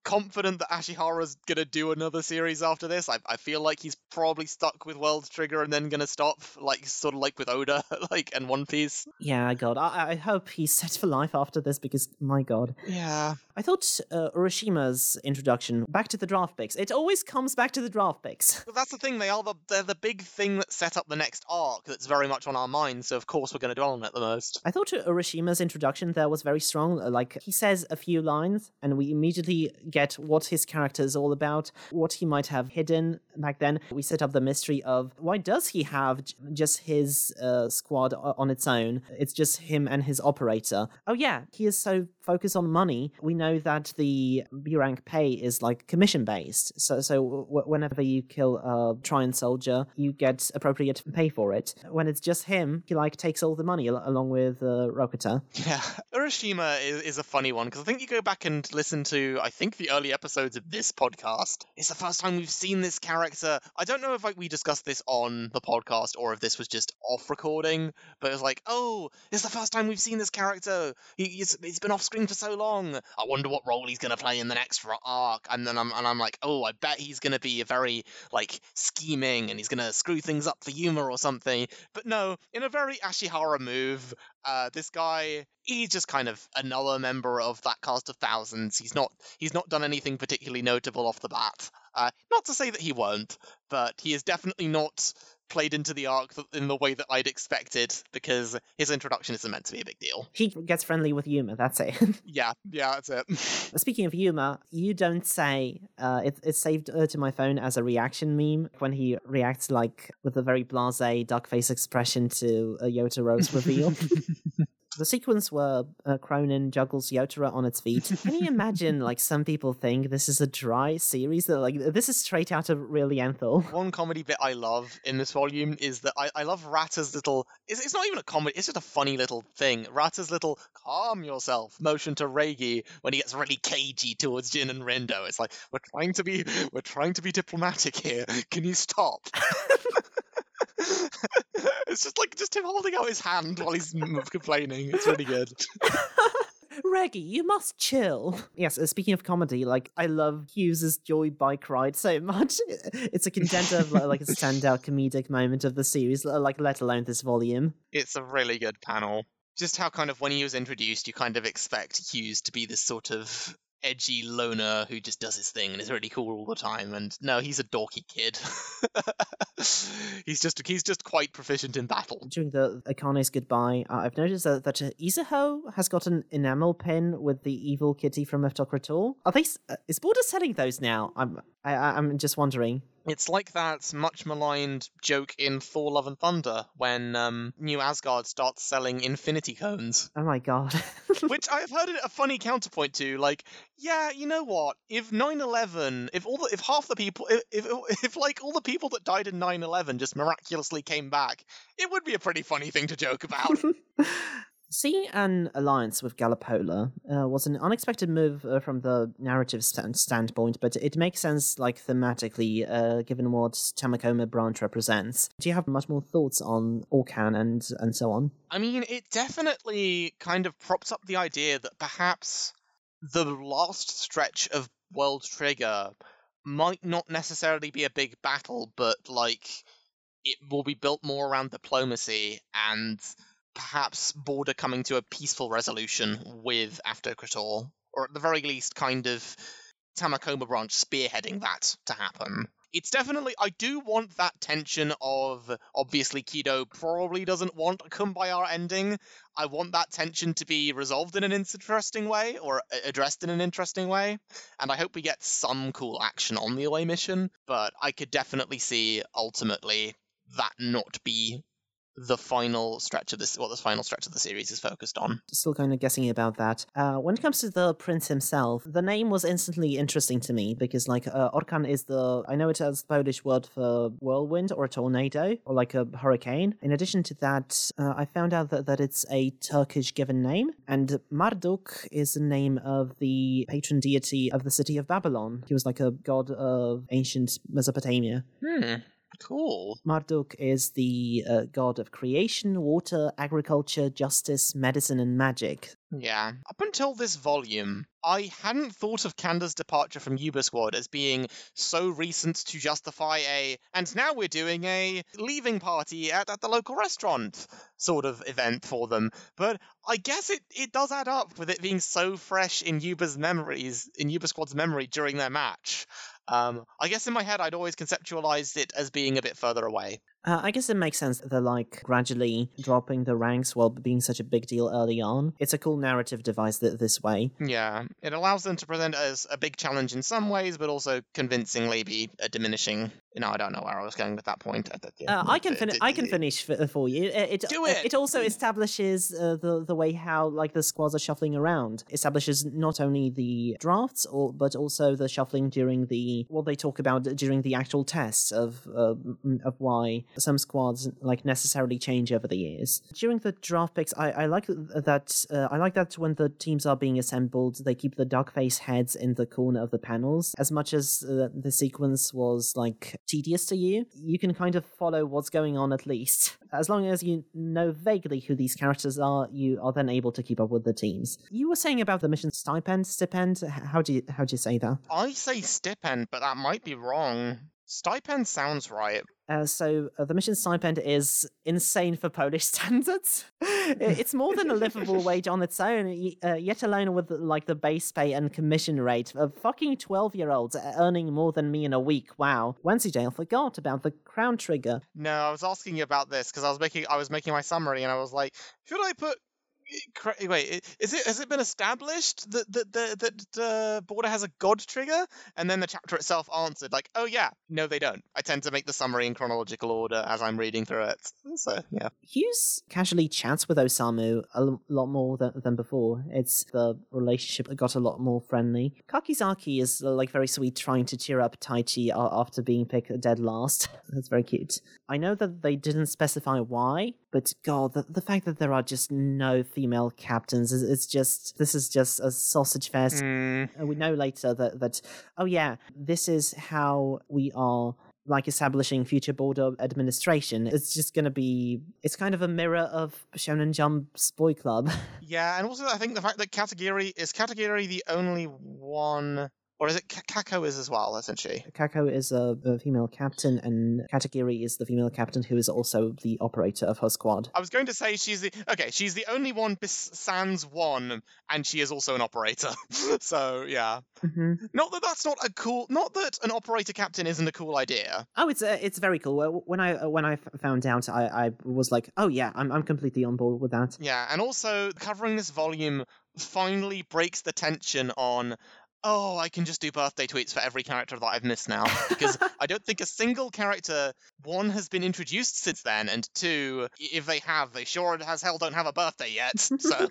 confident that Ashihara's gonna do another series after this. I feel like he's probably stuck with World Trigger and then gonna stop, like sort of like with Oda, like and One Piece. Yeah, God, I hope he's set for life after this because, my God. Yeah. I thought Urishima's introduction, back to the draft picks, it always comes back to the draft picks. But that's the thing, they're the big thing that set up the next arc that's very much on our minds, so of course we're going to dwell on it the most. I thought Urishima's introduction there was very strong. Like, he says a few lines, and we immediately get what his character is all about, what he might have hidden back then. We set up the mystery of why does he have just his squad on its own? It's just him and his operator. Oh yeah, he is so focused on money. We know that the B-rank pay is like commission-based, so whenever you kill a Tryon soldier, you get appropriate pay for it. When it's just him, he like takes all the money along with Rokita. Yeah, Urashima is a funny one, because I think you go back and listen to, I think, the early episodes of this podcast. It's the first time we've seen this character. I don't know if like we discussed this on the podcast or if this was just off recording, but it was like, oh, it's the first time we've seen this character. He's been off screen for so long. I wonder what role he's going to play in the next arc. And then I'm like, oh, I bet he's going to be a very like scheming and he's going to screw things up for humor or something. But no, in a very Ashihara move, this guy, he's just kind of another member of that cast of thousands. He's not done anything particularly notable off the bat. Not to say that he won't, but he is definitely not played into the arc in the way that I'd expected, because his introduction isn't meant to be a big deal. He gets friendly with Yuma, that's it. Yeah, that's it. Speaking of Yuma, you don't say, it's saved to my phone as a reaction meme when he reacts like with a very blasé duck face expression to a Yotaro's reveal. The sequence where Cronin juggles Yotaro on its feet. Can you imagine, like, some people think this is a dry series? That, like, this is straight out of Real Yentl. One comedy bit I love in this volume is that I love Rata's little... It's not even a comedy, it's just a funny little thing. Rata's little calm yourself motion to Reigi when he gets really cagey towards Jin and Rendo. It's like, we're trying to be diplomatic here. Can you stop? It's just him holding out his hand while he's complaining. It's really good. Reggie, you must chill. Yes, speaking of comedy, like, I love Hughes' Joy bike ride so much. It's a contender of like a standout comedic moment of the series, like, let alone this volume. It's a really good panel. Just how kind of when he was introduced, you kind of expect Hughes to be this sort of edgy loner who just does his thing and is really cool all the time, and no, he's a dorky kid. He's just quite proficient in battle. During the Akane's goodbye, I've noticed that Izuho has got an enamel pin with the evil kitty from Meftocrator. Are they? Is Border selling those now? I'm just wondering. It's like that much maligned joke in Thor: Love and Thunder when New Asgard starts selling infinity cones. Oh my god. Which I've heard a funny counterpoint to, like, yeah, you know what? If 9/11, if half the people, if like all the people that died in 9/11 just miraculously came back, it would be a pretty funny thing to joke about. Seeing an alliance with Gallipola was an unexpected move from the narrative standpoint, but it makes sense, like, thematically, given what Tamakoma branch represents. Do you have much more thoughts on Orkan and so on? I mean, it definitely kind of props up the idea that perhaps the last stretch of World Trigger might not necessarily be a big battle, but, like, it will be built more around diplomacy and perhaps Border coming to a peaceful resolution with Meftocrator, or at the very least kind of Tamakoma branch spearheading that to happen. It's definitely, I do want that tension of, obviously Kido probably doesn't want a Kumbaya ending. I want that tension to be resolved in an interesting way, or addressed in an interesting way, and I hope we get some cool action on the away mission, but I could definitely see, ultimately, that not be the final stretch of this, what the final stretch of the series is focused on. Still kind of guessing about that. When it comes to the prince himself, the name was instantly interesting to me because, like, Orkan is I know it as the Polish word for whirlwind or a tornado or like a hurricane. In addition to that, I found out that it's a Turkish given name, and Marduk is the name of the patron deity of the city of Babylon. He was like a god of ancient Mesopotamia. Cool. Marduk is the god of creation, water, agriculture, justice, medicine, and magic. Yeah. Up until this volume, I hadn't thought of Kanda's departure from Yuba Squad as being so recent to justify and now we're doing a leaving party at the local restaurant sort of event for them. But I guess it does add up with it being so fresh in Yuba Squad's memory during their match. I guess in my head I'd always conceptualized it as being a bit further away. I guess it makes sense that they're like gradually dropping the ranks while being such a big deal early on. It's a cool narrative device this way. Yeah, it allows them to present it as a big challenge in some ways, but also convincingly be a diminishing. I don't know where I was going with that point. I can finish for you. Do it. It also establishes the way how like the squads are shuffling around. Establishes not only the drafts but also the shuffling during what they talk about during the actual tests of why some squads like necessarily change over the years. During the draft picks, I like that. I like that when the teams are being assembled, they keep the duck face heads in the corner of the panels. As much as the sequence was like tedious to you, you can kind of follow what's going on at least. As long as you know vaguely who these characters are, you are then able to keep up with the teams. You were saying about the mission stipend. How do you say that? I say stipend, but that might be wrong. Stipend sounds right. So the mission stipend is insane for Polish standards. It's more than a livable wage on its own, yet alone with like the base pay and commission rate of fucking 12-year-olds earning more than me in a week. Wow. Wensleydale forgot about the crown trigger. No, I was asking you about this because I was making my summary and I was like, should I put... Wait, has it been established that the border has a god trigger? And then the chapter itself answered like, oh yeah, no they don't. I tend to make the summary in chronological order as I'm reading through it. So yeah. Hughes casually chats with Osamu a lot more than before. The relationship got a lot more friendly. Kakizaki is like very sweet, trying to cheer up Taichi after being picked dead last. That's very cute. I know that they didn't specify why, but God, the fact that there are just no female captains this is just a sausage fest. We know later that oh yeah, this is how we are like establishing future border administration. It's just going to be, it's kind of a mirror of Shonen Jump's Boy Club. Yeah, and also I think the fact that Katagiri the only one, or is it Kako is as well, essentially? Kako is a female captain, and Katagiri is the female captain who is also the operator of her squad. I was going to say she's the only one sans one, and she is also an operator. So, yeah. Mm-hmm. Not that an operator captain isn't a cool idea. Oh, it's very cool. When I found out, I was like, oh yeah, I'm completely on board with that. Yeah, and also covering this volume finally breaks the tension on, oh, I can just do birthday tweets for every character that I've missed now. Because I don't think a single character, one, has been introduced since then, and two, if they have, they sure as hell don't have a birthday yet. So,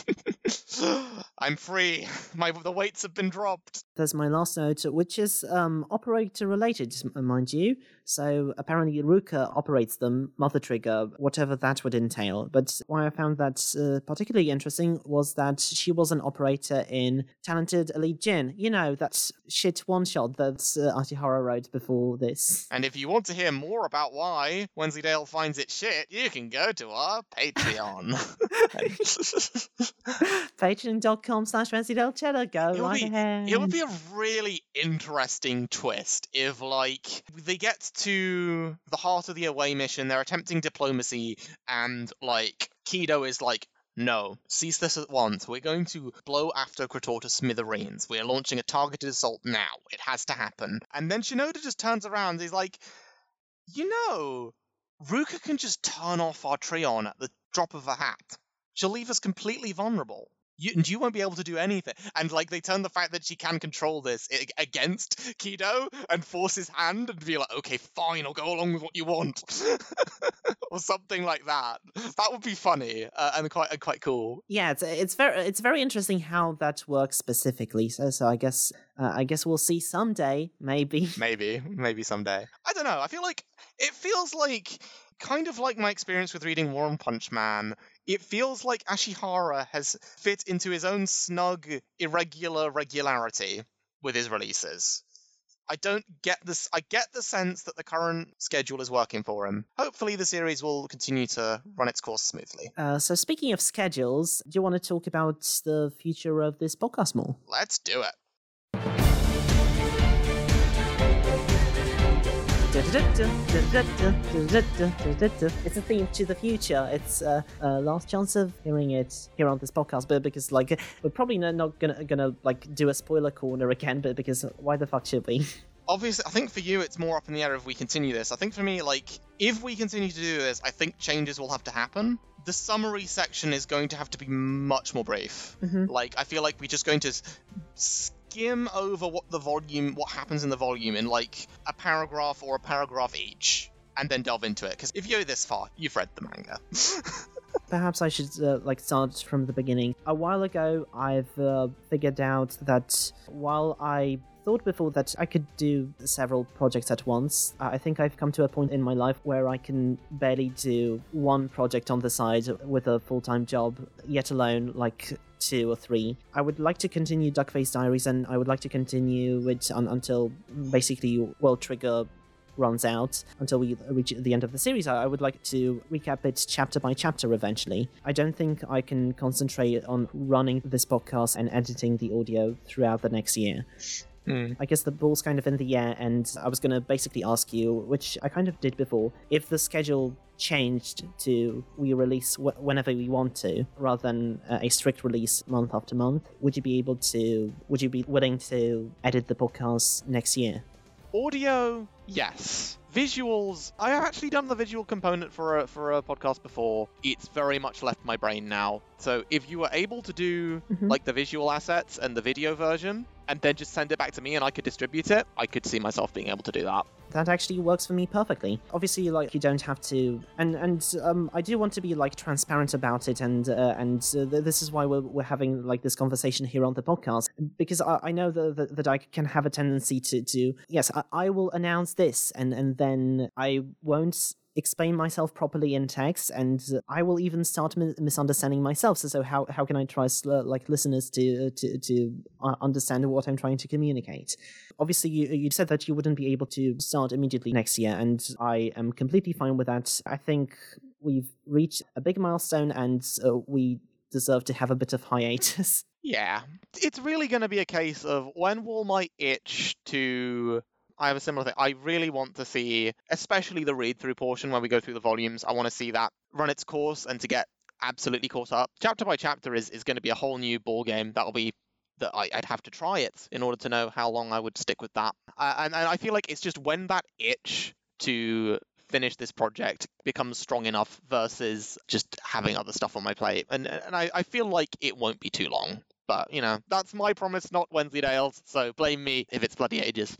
I'm free. The weights have been dropped. There's my last note, which is operator related, mind you. So apparently Ruka operates them, Mother Trigger, whatever that would entail. But why I found that particularly interesting was that she was an operator in Talented Elite Jin. You know, that shit one-shot that Artihara wrote before this. And if you want to hear more about why Wensleydale finds it shit, you can go to our Patreon. Patreon.com/WensleydaleCheddar. Go right ahead. It would be a really interesting twist if, like, they get to the heart of the away mission, they're attempting diplomacy, and, like, Kido is like, no, cease this at once. We're going to blow after Krator to smithereens. We are launching a targeted assault now. It has to happen. And then Shinoda just turns around and he's like, Ruka can just turn off our Treon at the drop of a hat. She'll leave us completely vulnerable. You won't be able to do anything. And, like, they turn the fact that she can control this against Kido and force his hand and be like, okay, fine, I'll go along with what you want. Or something like that. That would be funny and quite cool. Yeah, it's very interesting how that works specifically. So I guess we'll see someday, maybe. Maybe someday. I don't know. I feel like it feels like kind of like my experience with reading One Punch Man. It feels like Ashihara has fit into his own snug, irregular regularity with his releases. I don't get this. I get the sense that the current schedule is working for him. Hopefully, the series will continue to run its course smoothly. So speaking of schedules, do you want to talk about the future of this podcast more? Let's do it. It's a theme to the future. It's last chance of hearing it here on this podcast, but because like we're probably not gonna like do a spoiler corner again, but because why the fuck should we? Obviously, I think for you it's more up in the air if we continue this. I think for me, like, if we continue to do this, I think changes will have to happen. The summary section is going to have to be much more brief. Like, I feel like we're just going to skim over what happens in the volume in like a paragraph or a paragraph each, and then delve into it. Because if you're this far, you've read the manga. Perhaps I should like start from the beginning. A while ago, I've figured out that while I thought before that I could do several projects at once, I think I've come to a point in my life where I can barely do one project on the side with a full-time job, yet alone like 2 or 3. I would like to continue Duckface Diaries, and I would like to continue it until basically World Trigger runs out, until we reach the end of the series. I would like to recap it chapter by chapter eventually. I don't think I can concentrate on running this podcast and editing the audio throughout the next year. I guess the ball's kind of in the air, and I was going to basically ask you, which I kind of did before, if the schedule changed to we release whenever we want to, rather than a strict release month after month, would you be willing to edit the podcast next year? Audio, yes. Visuals, I have actually done the visual component for a podcast before. It's very much left my brain now. So if you were able to do like the visual assets and the video version, and then just send it back to me and I could distribute it, I could see myself being able to do that. That actually works for me perfectly. Obviously, like, you don't have to, and I do want to be like transparent about it, and this is why we're having like this conversation here on the podcast, because I know that I can have a tendency to yes, I will announce this, and then I won't explain myself properly in text, and I will even start misunderstanding myself. So how can I trust like listeners to understand what I'm trying to communicate? Obviously, you said that you wouldn't be able to start immediately next year, and I am completely fine with that. I think we've reached a big milestone, and we deserve to have a bit of hiatus. Yeah, it's really going to be a case of when will my itch to... I have a similar thing. I really want to see, especially the read-through portion where we go through the volumes, I want to see that run its course and to get absolutely caught up. Chapter by chapter is going to be a whole new ball game. That'll be that I'd have to try it in order to know how long I would stick with that. And I feel like it's just when that itch to finish this project becomes strong enough versus just having other stuff on my plate. And I feel like it won't be too long. But, you know, that's my promise, not Wensleydale's, so blame me if it's bloody ages.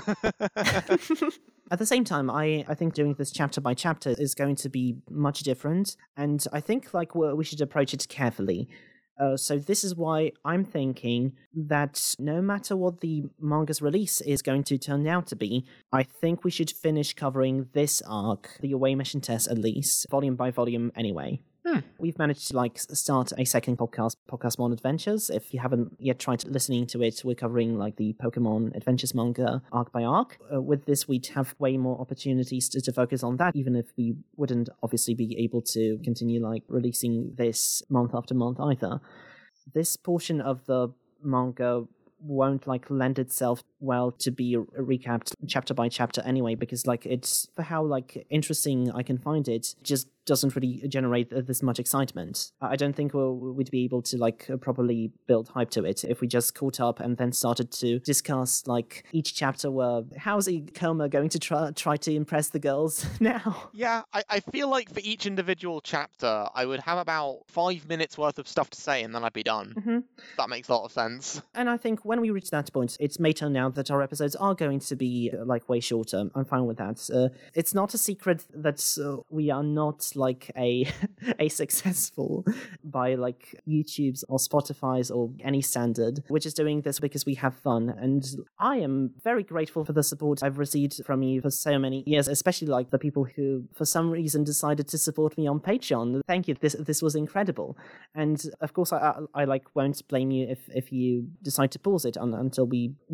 At the same time, I think doing this chapter by chapter is going to be much different, and I think like we should approach it carefully. So this is why I'm thinking that no matter what the manga's release is going to turn out to be, I think we should finish covering this arc, the Away Mission Test at least, volume by volume anyway. We've managed to like start a second podcast, Pokemon Adventures. If you haven't yet tried listening to it, we're covering like the Pokemon Adventures manga arc by arc. With this, we'd have way more opportunities to focus on that, even if we wouldn't obviously be able to continue like releasing this month after month either. This portion of the manga won't like lend itself well to be recapped chapter by chapter anyway, because like it's for how like interesting I can find it, just doesn't really generate this much excitement. I don't think we'd be able to like properly build hype to it if we just caught up and then started to discuss like each chapter where how's Ikoma going to try to impress the girls now. Yeah, I feel like for each individual chapter I would have about 5 minutes worth of stuff to say and then I'd be done. That makes a lot of sense. And I think when we reach that point, it may turn out that our episodes are going to be like way shorter. I'm fine with that. It's not a secret that we are not like a successful by like YouTube's or Spotify's or any standard. We're just doing this because we have fun, and I am very grateful for the support I've received from you for so many years, especially like the people who for some reason decided to support me on Patreon. Thank you. This was incredible. And of course I like won't blame you if you decide to pause it until we get a regular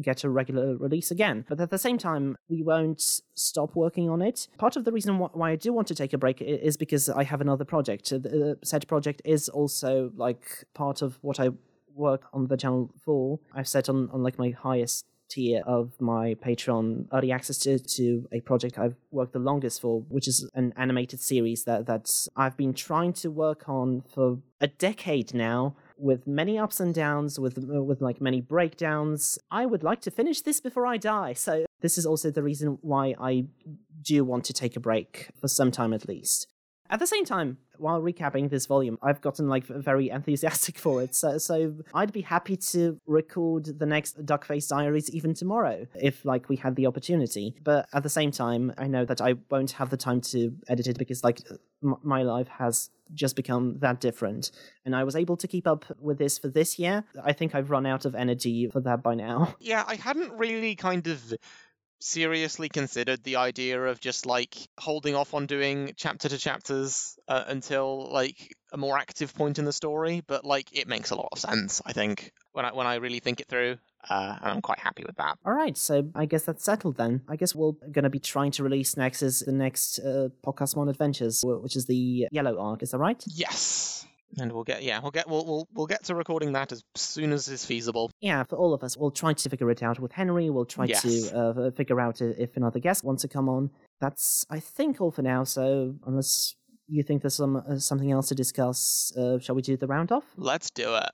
regular release again. But at the same time, we won't stop working on it. Part of the reason why I do want to take a break is because I have another project. The said project is also like part of what I work on the channel for. I've set on like my highest tier of my Patreon early access to a project I've worked the longest for, which is an animated series that I've been trying to work on for a decade now, with many ups and downs, with like many breakdowns. I would like to finish this before I die, so this is also the reason why I do want to take a break for some time at least. At the same time, while recapping this volume, I've gotten like very enthusiastic for it, so I'd be happy to record the next Duckface Diaries even tomorrow, if like we had the opportunity. But at the same time, I know that I won't have the time to edit it because like my life has just become that different. And I was able to keep up with this for this year. I think I've run out of energy for that by now. Yeah, I hadn't really kind of seriously considered the idea of just like holding off on doing chapter to chapters until like a more active point in the story, but like it makes a lot of sense, I think, when I really think it through. And I'm quite happy with that. All right, so I guess that's settled then. I guess we're going to be trying to release next is the next Pokemon Adventures, which is the Yellow Arc. Is that right? Yes. And we'll get to recording that as soon as is feasible. Yeah, for all of us. We'll try to figure it out with Henry. We'll try to figure out if another guest wants to come on. That's, I think, all for now. So unless you think there's something else to discuss, shall we do the round off? Let's do it.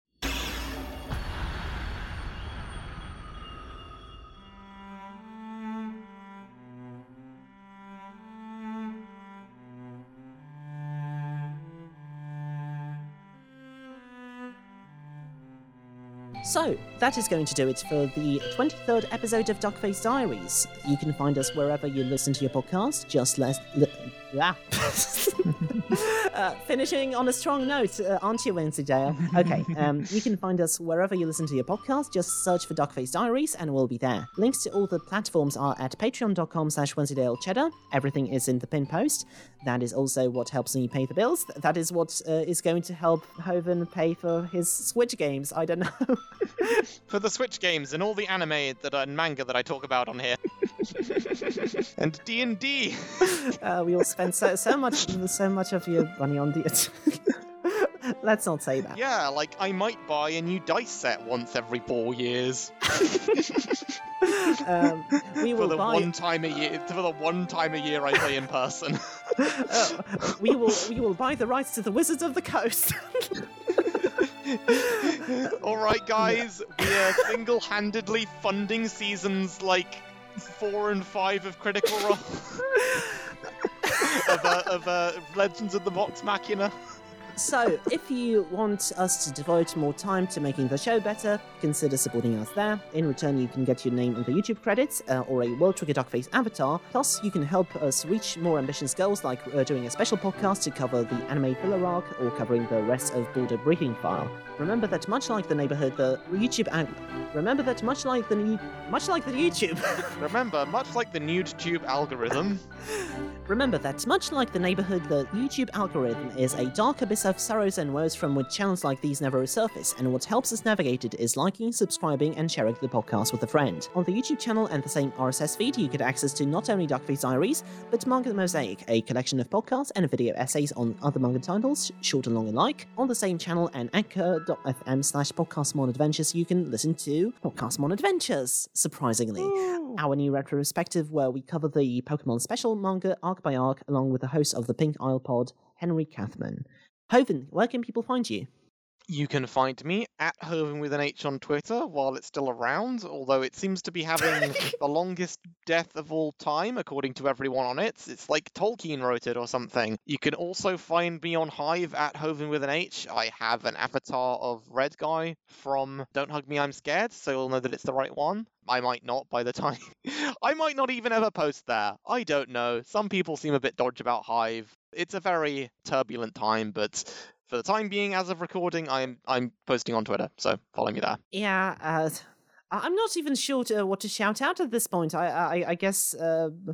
So, that is going to do it for the 23rd episode of Duckface Diaries. You can find us wherever you listen to your podcast. Just finishing on a strong note, aren't you, Wensleydale? Okay, you can find us wherever you listen to your podcast. Just search for Duckface Diaries and we'll be there. Links to all the platforms are at patreon.com/WensleydaleCheddar. Everything is in the pin post. That is also what helps me pay the bills. That is what is going to help Hoven pay for his Switch games. I don't know. For the Switch games and all the anime and manga that I talk about on here. And D&D. We all spend so much of your money on D&D. Let's not say that. Yeah, like I might buy a new dice set once every 4 years. We will for the buy one time a year I play in person. We will buy the rights to the Wizards of the Coast. Alright guys, we are single-handedly funding seasons like 4 and 5 of Critical Role. of Legends of the Vox Machina. So, if you want us to devote more time to making the show better, consider supporting us there. In return, you can get your name in the YouTube credits, or a World Trigger Duckface avatar. Plus, you can help us reach more ambitious goals, like doing a special podcast to cover the anime filler arc, or covering the rest of Border Breeding File. Remember that much like the neighborhood, the YouTube Remember, much like the nude tube algorithm. Remember that, much like the neighborhood, the YouTube algorithm is a dark abyss of sorrows and woes from which channels like these never resurface, and what helps us navigate it is liking, subscribing, and sharing the podcast with a friend. On the YouTube channel and the same RSS feed, you get access to not only Duckface Diaries, but Manga Mosaic, a collection of podcasts and video essays on other manga titles, short and long alike. On the same channel and anchor.fm/podcastmon adventures, you can listen to Podcastmon Adventures, surprisingly. Ooh. Our new retrospective where we cover the Pokemon special manga arc by arc, along with the host of the Pink Isle Pod, Henry Kathman. Hoven, where can people find you? You can find me at Hoven with an H on Twitter while it's still around, although it seems to be having the longest death of all time, according to everyone on it. It's like Tolkien wrote it or something. You can also find me on Hive at Hoven with an H. I have an avatar of Red Guy from Don't Hug Me, I'm Scared, so you'll know that it's the right one. I might not by the time. I might not even ever post there. I don't know. Some people seem a bit dodgy about Hive. It's a very turbulent time, but for the time being, as of recording, I'm posting on Twitter, so follow me there. Yeah, I'm not even sure what to shout out at this point. I guess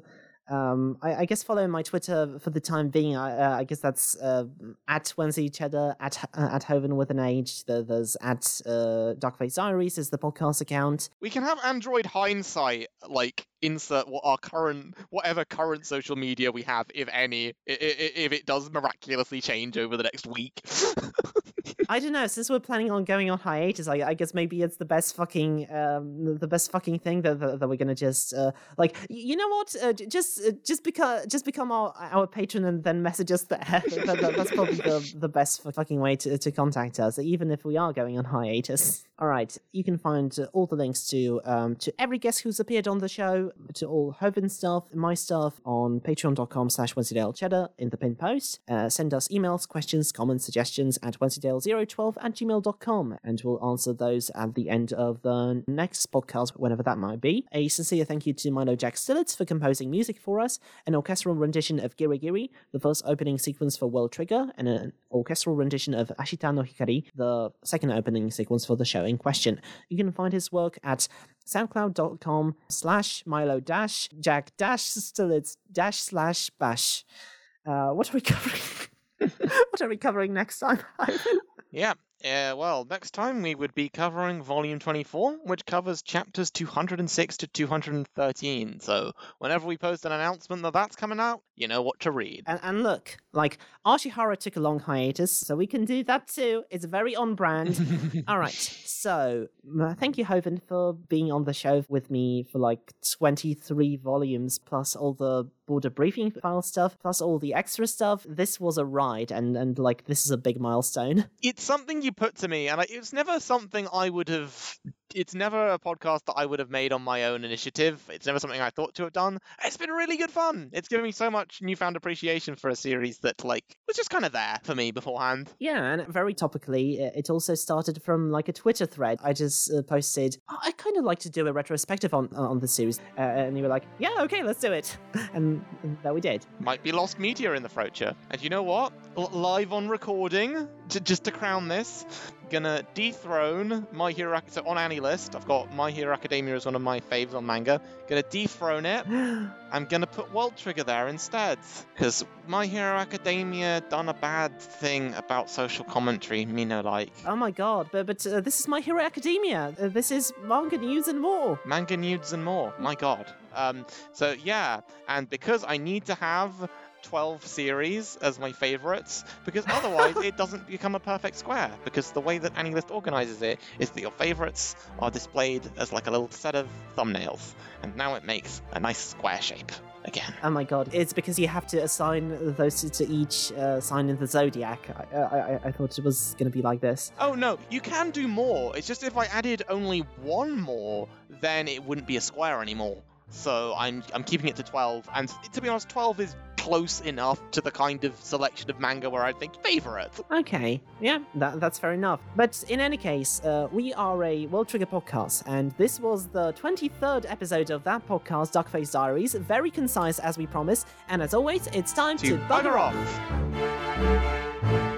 I guess follow my Twitter for the time being. I guess that's at Wednesday Cheddar, at Hoven with an H. There's at Darkface Diaries is the podcast account. We can have Android hindsight, like, insert whatever current social media we have, if any, if it does miraculously change over the next week. I don't know. Since we're planning on going on hiatus, I guess maybe it's the best fucking thing that we're gonna just like. You know what? Just become our patron and then message us there. That's probably the best fucking way to contact us, even if we are going on hiatus. All right, you can find all the links to every guest who's appeared on the show, to all Hoven stuff, my stuff on patreon.com/WednesdayDaleCheddar in the pinned post. Send us emails, questions, comments, suggestions at WednesdayDale012@gmail.com, and we'll answer those at the end of the next podcast, whenever that might be. A sincere thank you to Milo Jack Stillitz for composing music for us, an orchestral rendition of Giri Giri, the first opening sequence for World Trigger, and an orchestral rendition of Ashita no Hikari, the second opening sequence for the show in question. You can find his work at soundcloud.com/Milo-Jack-Stillitz-/bash. What are we covering? What are we covering next time? Yeah. Well, next time we would be covering Volume 24, which covers chapters 206 to 213. So whenever we post an announcement that that's coming out, you know what to read. And look, like, Ashihara took a long hiatus, so we can do that too. It's very on brand. All right, so thank you, Hoven, for being on the show with me for like 23 volumes, plus all the border briefing file stuff, plus all the extra stuff. This was a ride, and like, this is a big milestone. It's something you put to me, and it was never something I would have... It's never a podcast that I would have made on my own initiative. It's never something I thought to have done. It's been really good fun. It's given me so much newfound appreciation for a series that, like, was just kind of there for me beforehand. Yeah, and very topically, it also started from, like, a Twitter thread. I just posted, I kind of like to do a retrospective on the series. And you were like, yeah, okay, let's do it. And that we did. Might be lost media in the future. And you know what? Live on recording, just to crown this, gonna dethrone My Hero Academia. So on AniList, I've got My Hero Academia as one of my faves on manga. Gonna dethrone it. I'm gonna put World Trigger there instead, because My Hero Academia done a bad thing about social commentary, me no like. Oh my god, but this is My Hero Academia. This is manga news and more. Manga news and more, my god. So yeah, and because I need to have 12 series as my favorites, because otherwise it doesn't become a perfect square, because the way that AniList organizes it is that your favorites are displayed as like a little set of thumbnails, and now it makes a nice square shape again. Oh my god, it's because you have to assign those to each sign in the zodiac. I thought it was going to be like this. Oh no, you can do more. It's just if I added only one more, then it wouldn't be a square anymore. So I'm keeping it to 12, and to be honest, 12 is close enough to the kind of selection of manga where I think favorite. Okay, yeah, that's fair enough. But in any case, we are a World Trigger podcast, and this was the 23rd episode of that podcast, Darkface Diaries. Very concise, as we promised, and as always, it's time to bugger off.